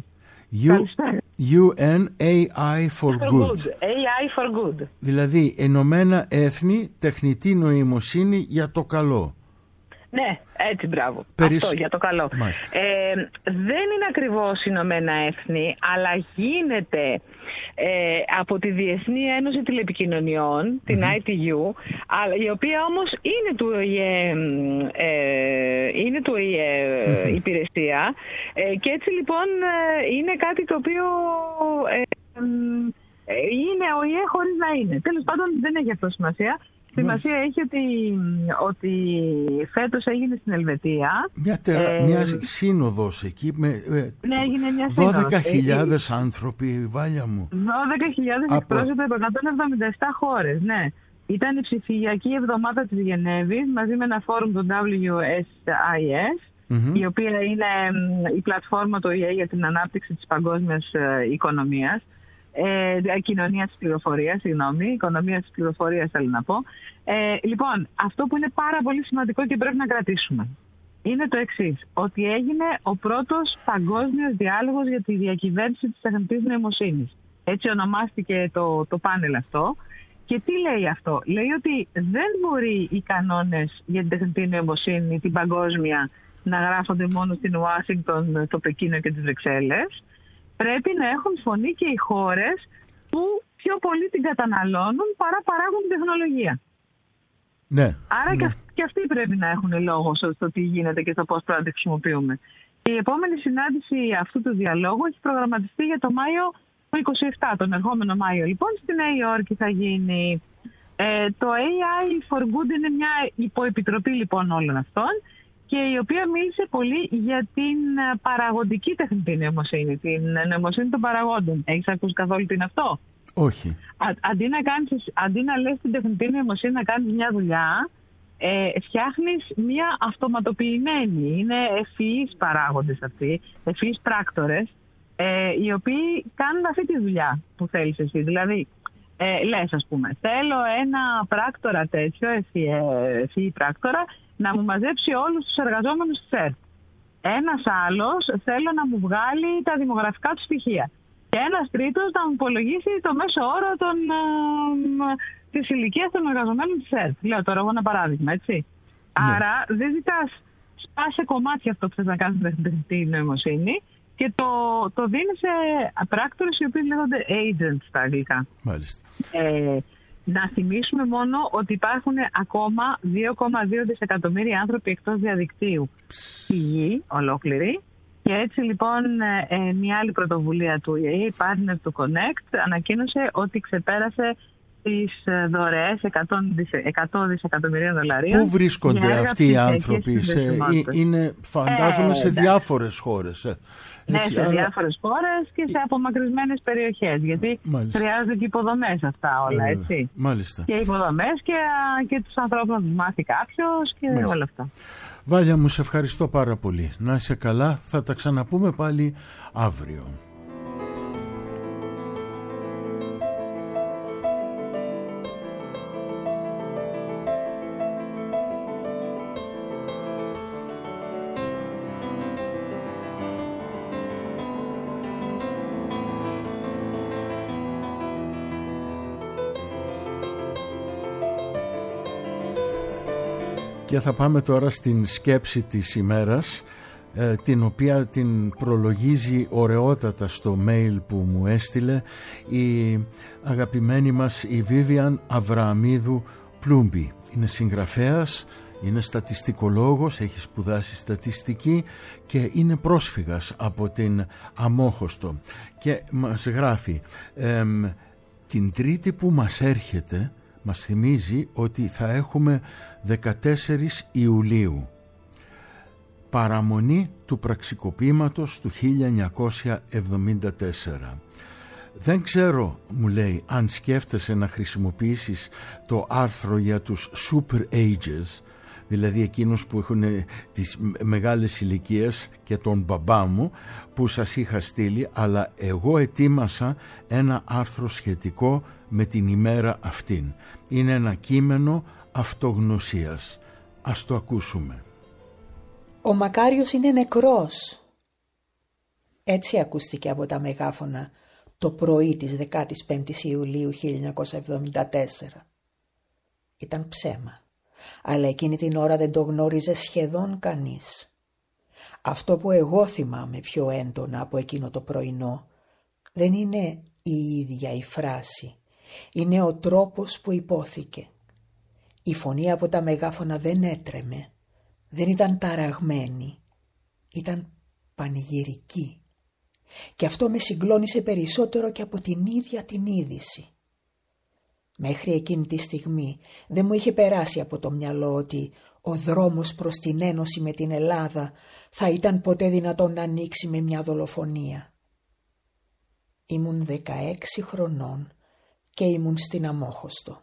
UN AI for Good. AI for Good. Δηλαδή Ηνωμένα Έθνη, τεχνητή νοημοσύνη για το καλό. Ναι. Έτσι, μπράβο. Αυτό για το καλό. Δεν είναι ακριβώς Ηνωμένα Έθνη, αλλά γίνεται από τη Διεθνή Ένωση Τηλεπικοινωνιών, την ITU, η οποία όμως είναι του ΟΗΕ υπηρεσία, και έτσι λοιπόν είναι κάτι το οποίο είναι ΟΗΕ χωρίς να είναι. Τέλος πάντων δεν έχει αυτό σημασία. Σημασία έχει ότι φέτος έγινε στην Ελβετία μια σύνοδος εκεί με έγινε μια σύνοδος. 12.000 άνθρωποι, Βάλια μου. 12.000 εκπρόσωποι από 177 χώρες, ναι. Ήταν η ψηφιακή εβδομάδα της Γενέβης μαζί με ένα φόρουμ, το WSIS, η οποία είναι η πλατφόρμα του ΟΗΕ για την ανάπτυξη της παγκόσμιας οικονομίας. Κοινωνία της πληροφορίας, οικονομία της πληροφορίας θέλω να πω. Λοιπόν, αυτό που είναι πάρα πολύ σημαντικό και πρέπει να κρατήσουμε είναι το εξής, ότι έγινε ο πρώτος παγκόσμιος διάλογος για τη διακυβέρνηση της τεχνητής νοημοσύνης. Έτσι ονομάστηκε το πάνελ αυτό. Και τι λέει αυτό? Λέει ότι δεν μπορεί οι κανόνες για την τεχνητή νοημοσύνη, την παγκόσμια, να γράφονται μόνο στην Ουάσιγκτον, το Πεκίνο και τις Βρυξέλλες. Πρέπει να έχουν φωνή και οι χώρες που πιο πολύ την καταναλώνουν παρά παράγουν την τεχνολογία. Ναι. Άρα και αυτοί πρέπει να έχουν λόγο στο τι γίνεται και στο πώς πρέπει να τη χρησιμοποιούμε. Και η επόμενη συνάντηση αυτού του διαλόγου έχει προγραμματιστεί για το Μάιο του 27, τον ερχόμενο Μάιο. Λοιπόν, στη Νέα Υόρκη θα γίνει. Το AI for Good είναι μια υποεπιτροπή λοιπόν όλων αυτών, και η οποία μίλησε πολύ για την παραγωγική τεχνητή νοημοσύνη, την νοημοσύνη των παραγόντων. Έχεις ακούσει καθόλου τι είναι αυτό? Όχι. Αντί να λες την τεχνητή νοημοσύνη να κάνεις μια δουλειά, φτιάχνεις μια αυτοματοποιημένη, είναι ευφυείς παράγοντες αυτοί, ευφυείς πράκτορες, οι οποίοι κάνουν αυτή τη δουλειά που θέλεις εσύ. Δηλαδή, λες, ας πούμε, θέλω ένα πράκτορα τέτοιο, ευφυή πράκτορα, να μου μαζέψει όλους τους εργαζόμενους της ΕΡΤ. Ένας άλλος θέλω να μου βγάλει τα δημογραφικά του στοιχεία. Και ένας τρίτος να μου υπολογίσει το μέσο όρο της ηλικίας των εργαζομένων της ΕΡΤ. Λέω τώρα εγώ ένα παράδειγμα, έτσι. Ναι. Άρα δεν ζητάς σπάσε κομμάτια αυτό που θες να κάνεις με την τεχνητή νοημοσύνη και το δίνεις σε πράκτορες οι οποίοι λέγονται agents στα αγγλικά. Μάλιστα. Να θυμίσουμε μόνο ότι υπάρχουν ακόμα 2,2 δισεκατομμύρια άνθρωποι εκτός διαδικτύου στη γη ολόκληρη. Και έτσι λοιπόν μια άλλη πρωτοβουλία του ΟΗΕ, η Partner to Connect, ανακοίνωσε ότι ξεπέρασε τις δωρεές 100 δισεκατομμυρίων δολαρίων. Πού βρίσκονται αυτοί οι άνθρωποι? Είναι φαντάζομαι σε διάφορες χώρες. Έτσι, σε διάφορες χώρες και σε απομακρυσμένες περιοχές, γιατί χρειάζονται και υποδομές αυτά όλα, έτσι. Μάλιστα. Και υποδομές και τους ανθρώπους να τους μάθει κάποιος και όλα αυτά. Βάλια μου, σε ευχαριστώ πάρα πολύ. Να είσαι καλά, θα τα ξαναπούμε πάλι αύριο. Και θα πάμε τώρα στην σκέψη της ημέρας, την οποία την προλογίζει ωραιότατα στο mail που μου έστειλε η αγαπημένη μας η Βίβιαν Αβρααμίδου Πλούμπη. Είναι συγγραφέας, είναι στατιστικολόγος, έχει σπουδάσει στατιστική και είναι πρόσφυγας από την Αμόχωστο. Και μας γράφει, την Τρίτη που μας έρχεται μας θυμίζει ότι θα έχουμε 14 Ιουλίου, παραμονή του πραξικοπήματος του 1974. Δεν ξέρω, μου λέει, αν σκέφτεσαι να χρησιμοποιήσεις το άρθρο για τους super ages, δηλαδή εκείνους που έχουν τις μεγάλες ηλικίες και τον μπαμπά μου που σας είχα στείλει, αλλά εγώ ετοίμασα ένα άρθρο σχετικό με την ημέρα αυτήν. Είναι ένα κείμενο αυτογνωσίας. Ας το ακούσουμε. Ο Μακάριος είναι νεκρός. Έτσι ακούστηκε από τα μεγάφωνα το πρωί της 15ης Ιουλίου 1974. Ήταν ψέμα. αλλά εκείνη την ώρα δεν το γνώριζε σχεδόν κανείς. Αυτό που εγώ θυμάμαι πιο έντονα από εκείνο το πρωινό δεν είναι η ίδια η φράση, είναι ο τρόπος που υπόθηκε. Η φωνή από τα μεγάφωνα δεν έτρεμε, δεν ήταν ταραγμένη, ήταν πανηγυρική. Και αυτό με συγκλώνησε περισσότερο και από την ίδια την είδηση. Μέχρι εκείνη τη στιγμή δεν μου είχε περάσει από το μυαλό ότι ο δρόμος προς την ένωση με την Ελλάδα θα ήταν ποτέ δυνατόν να ανοίξει με μια δολοφονία. Ήμουν 16 χρονών και ήμουν στην Αμόχωστο.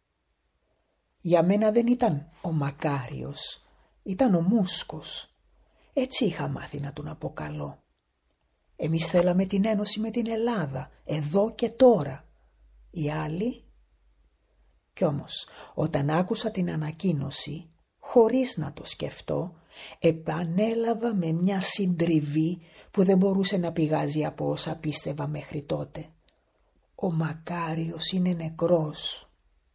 Για μένα δεν ήταν ο Μακάριος, ήταν ο Μούσκος. Έτσι είχα μάθει να τον αποκαλώ. Εμείς θέλαμε την ένωση με την Ελλάδα, εδώ και τώρα. Οι άλλοι... Κι όμως, όταν άκουσα την ανακοίνωση, χωρίς να το σκεφτώ, επανέλαβα με μια συντριβή που δεν μπορούσε να πηγάζει από όσα πίστευα μέχρι τότε. Ο Μακάριος είναι νεκρός.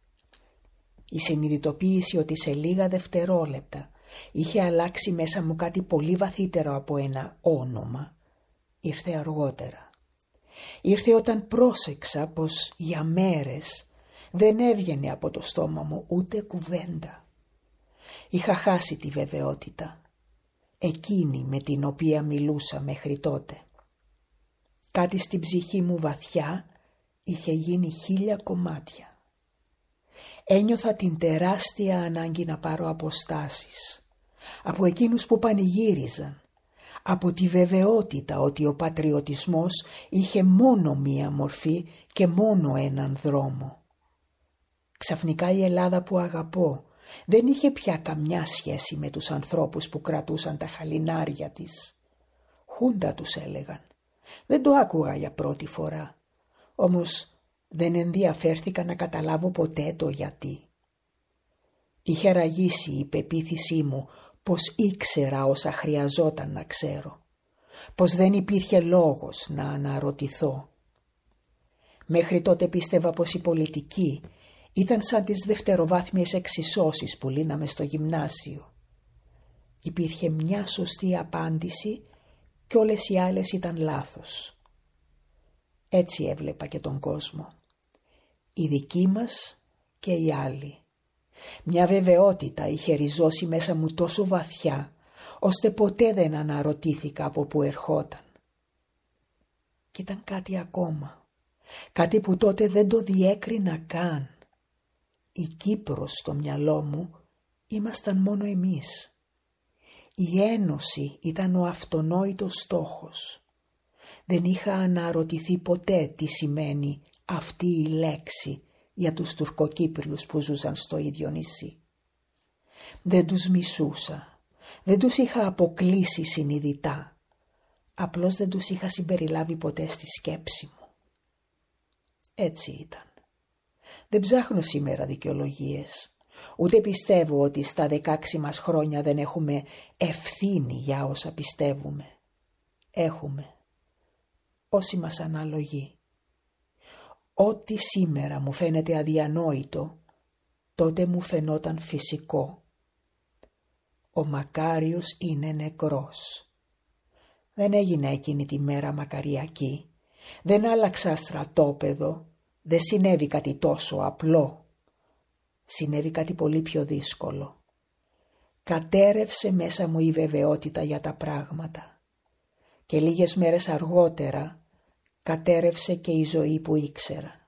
Η συνειδητοποίηση ότι σε λίγα δευτερόλεπτα είχε αλλάξει μέσα μου κάτι πολύ βαθύτερο από ένα όνομα, ήρθε αργότερα. Ήρθε όταν πρόσεξα πως για μέρες δεν έβγαινε από το στόμα μου ούτε κουβέντα. Είχα χάσει τη βεβαιότητα, εκείνη με την οποία μιλούσα μέχρι τότε. Κάτι στην ψυχή μου βαθιά είχε γίνει 1000 κομμάτια. Ένιωθα την τεράστια ανάγκη να πάρω αποστάσεις από εκείνους που πανηγύριζαν, από τη βεβαιότητα ότι ο πατριωτισμός είχε μόνο μία μορφή και μόνο έναν δρόμο. Ξαφνικά η Ελλάδα που αγαπώ δεν είχε πια καμιά σχέση με τους ανθρώπους που κρατούσαν τα χαλινάρια της. Χούντα τους έλεγαν. Δεν το άκουγα για πρώτη φορά. Όμως δεν ενδιαφέρθηκα να καταλάβω ποτέ το γιατί. Είχε ραγίσει η πεποίθησή μου πως ήξερα όσα χρειαζόταν να ξέρω. Πως δεν υπήρχε λόγος να αναρωτηθώ. Μέχρι τότε πίστευα πως η πολιτική ήταν σαν τις δευτεροβάθμιες εξισώσεις που λύναμε στο γυμνάσιο. Υπήρχε μια σωστή απάντηση και όλες οι άλλες ήταν λάθος. Έτσι έβλεπα και τον κόσμο. Οι δικοί μας και οι άλλοι. Μια βεβαιότητα είχε ριζώσει μέσα μου τόσο βαθιά, ώστε ποτέ δεν αναρωτήθηκα από πού ερχόταν. Κι ήταν κάτι ακόμα. Κάτι που τότε δεν το διέκρινα καν. Η Κύπρος στο μυαλό μου ήμασταν μόνο εμείς. Η ένωση ήταν ο αυτονόητος στόχος. Δεν είχα αναρωτηθεί ποτέ τι σημαίνει αυτή η λέξη για τους Τουρκοκύπριους που ζούσαν στο ίδιο νησί. Δεν τους μισούσα, δεν τους είχα αποκλείσει συνειδητά. Απλώς δεν τους είχα συμπεριλάβει ποτέ στη σκέψη μου. Έτσι ήταν. Δεν ψάχνω σήμερα δικαιολογίες. Ούτε πιστεύω ότι στα 16 μας χρόνια δεν έχουμε ευθύνη για όσα πιστεύουμε. Έχουμε. Όσοι μας αναλογεί. Ό,τι σήμερα μου φαίνεται αδιανόητο, τότε μου φαινόταν φυσικό. Ο Μακάριος είναι νεκρός. Δεν έγινε εκείνη τη μέρα μακαριακή. Δεν άλλαξα στρατόπεδο. Δεν συνέβη κάτι τόσο απλό. Συνέβη κάτι πολύ πιο δύσκολο. Κατέρευσε μέσα μου η βεβαιότητα για τα πράγματα. Και λίγες μέρες αργότερα κατέρευσε και η ζωή που ήξερα.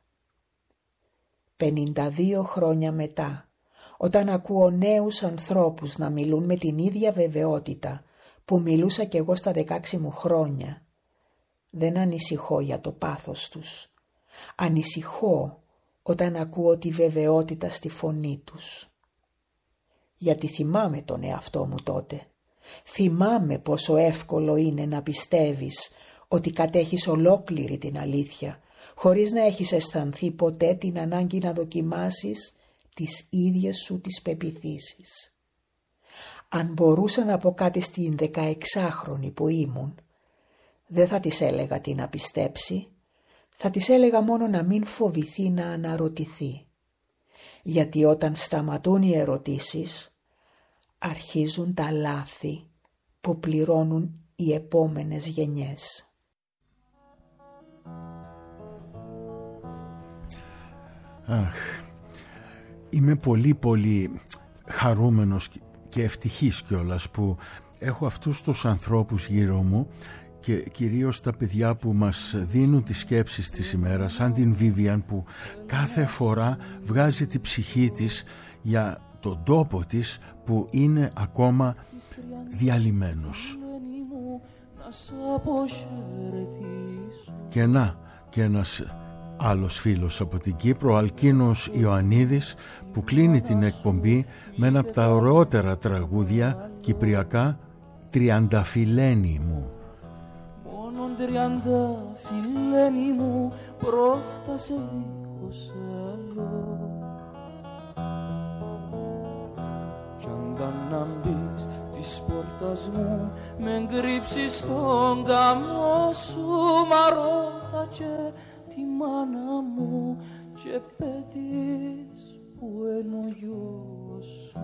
52 χρόνια μετά, όταν ακούω νέους ανθρώπους να μιλούν με την ίδια βεβαιότητα που μιλούσα κι εγώ στα 16 μου χρόνια, δεν ανησυχώ για το πάθος τους. Ανησυχώ όταν ακούω τη βεβαιότητα στη φωνή τους. Γιατί θυμάμαι τον εαυτό μου τότε. Θυμάμαι πόσο εύκολο είναι να πιστεύεις ότι κατέχεις ολόκληρη την αλήθεια, χωρίς να έχεις αισθανθεί ποτέ την ανάγκη να δοκιμάσεις τις ίδιες σου τις πεποιθήσεις. Αν μπορούσα να πω κάτι στην 16χρονη που ήμουν, δεν θα της έλεγα τι να πιστέψει, θα της έλεγα μόνο να μην φοβηθεί να αναρωτηθεί. γιατί όταν σταματούν οι ερωτήσεις, αρχίζουν τα λάθη που πληρώνουν οι επόμενες γενιές. Αχ, είμαι πολύ χαρούμενος και ευτυχής κιόλας που έχω αυτούς τους ανθρώπους γύρω μου και κυρίως τα παιδιά που μας δίνουν τις σκέψεις της ημέρας, σαν την Βίβιαν που κάθε φορά βγάζει τη ψυχή της για τον τόπο της που είναι ακόμα διαλυμένος. Και να, και ένας άλλος φίλος από την Κύπρο, ο Αλκίνος Ιωαννίδης, που κλείνει την εκπομπή με ένα από τα ωραιότερα τραγούδια κυπριακά, «Τριανταφυλένη μου». Μόνον τριανταφυλένη μου πρόφτασε δίχως άλλο. Κι αν να μπεις της πόρτας μου με κρύψεις στον καμό σου, μαρώτα και τη μάνα μου και πέτεις που είναι ο γιος σου.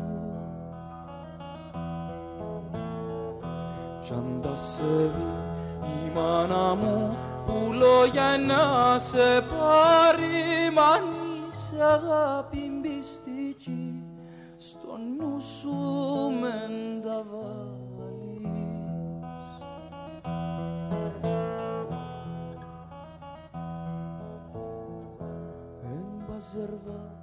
Κι αν τα σε δει η μάνα μου που λόγια να σε πάρει, μ' αν είσαι αγάπη μπιστική, στο νου σου μεν τα βάλεις. Εν παζερβά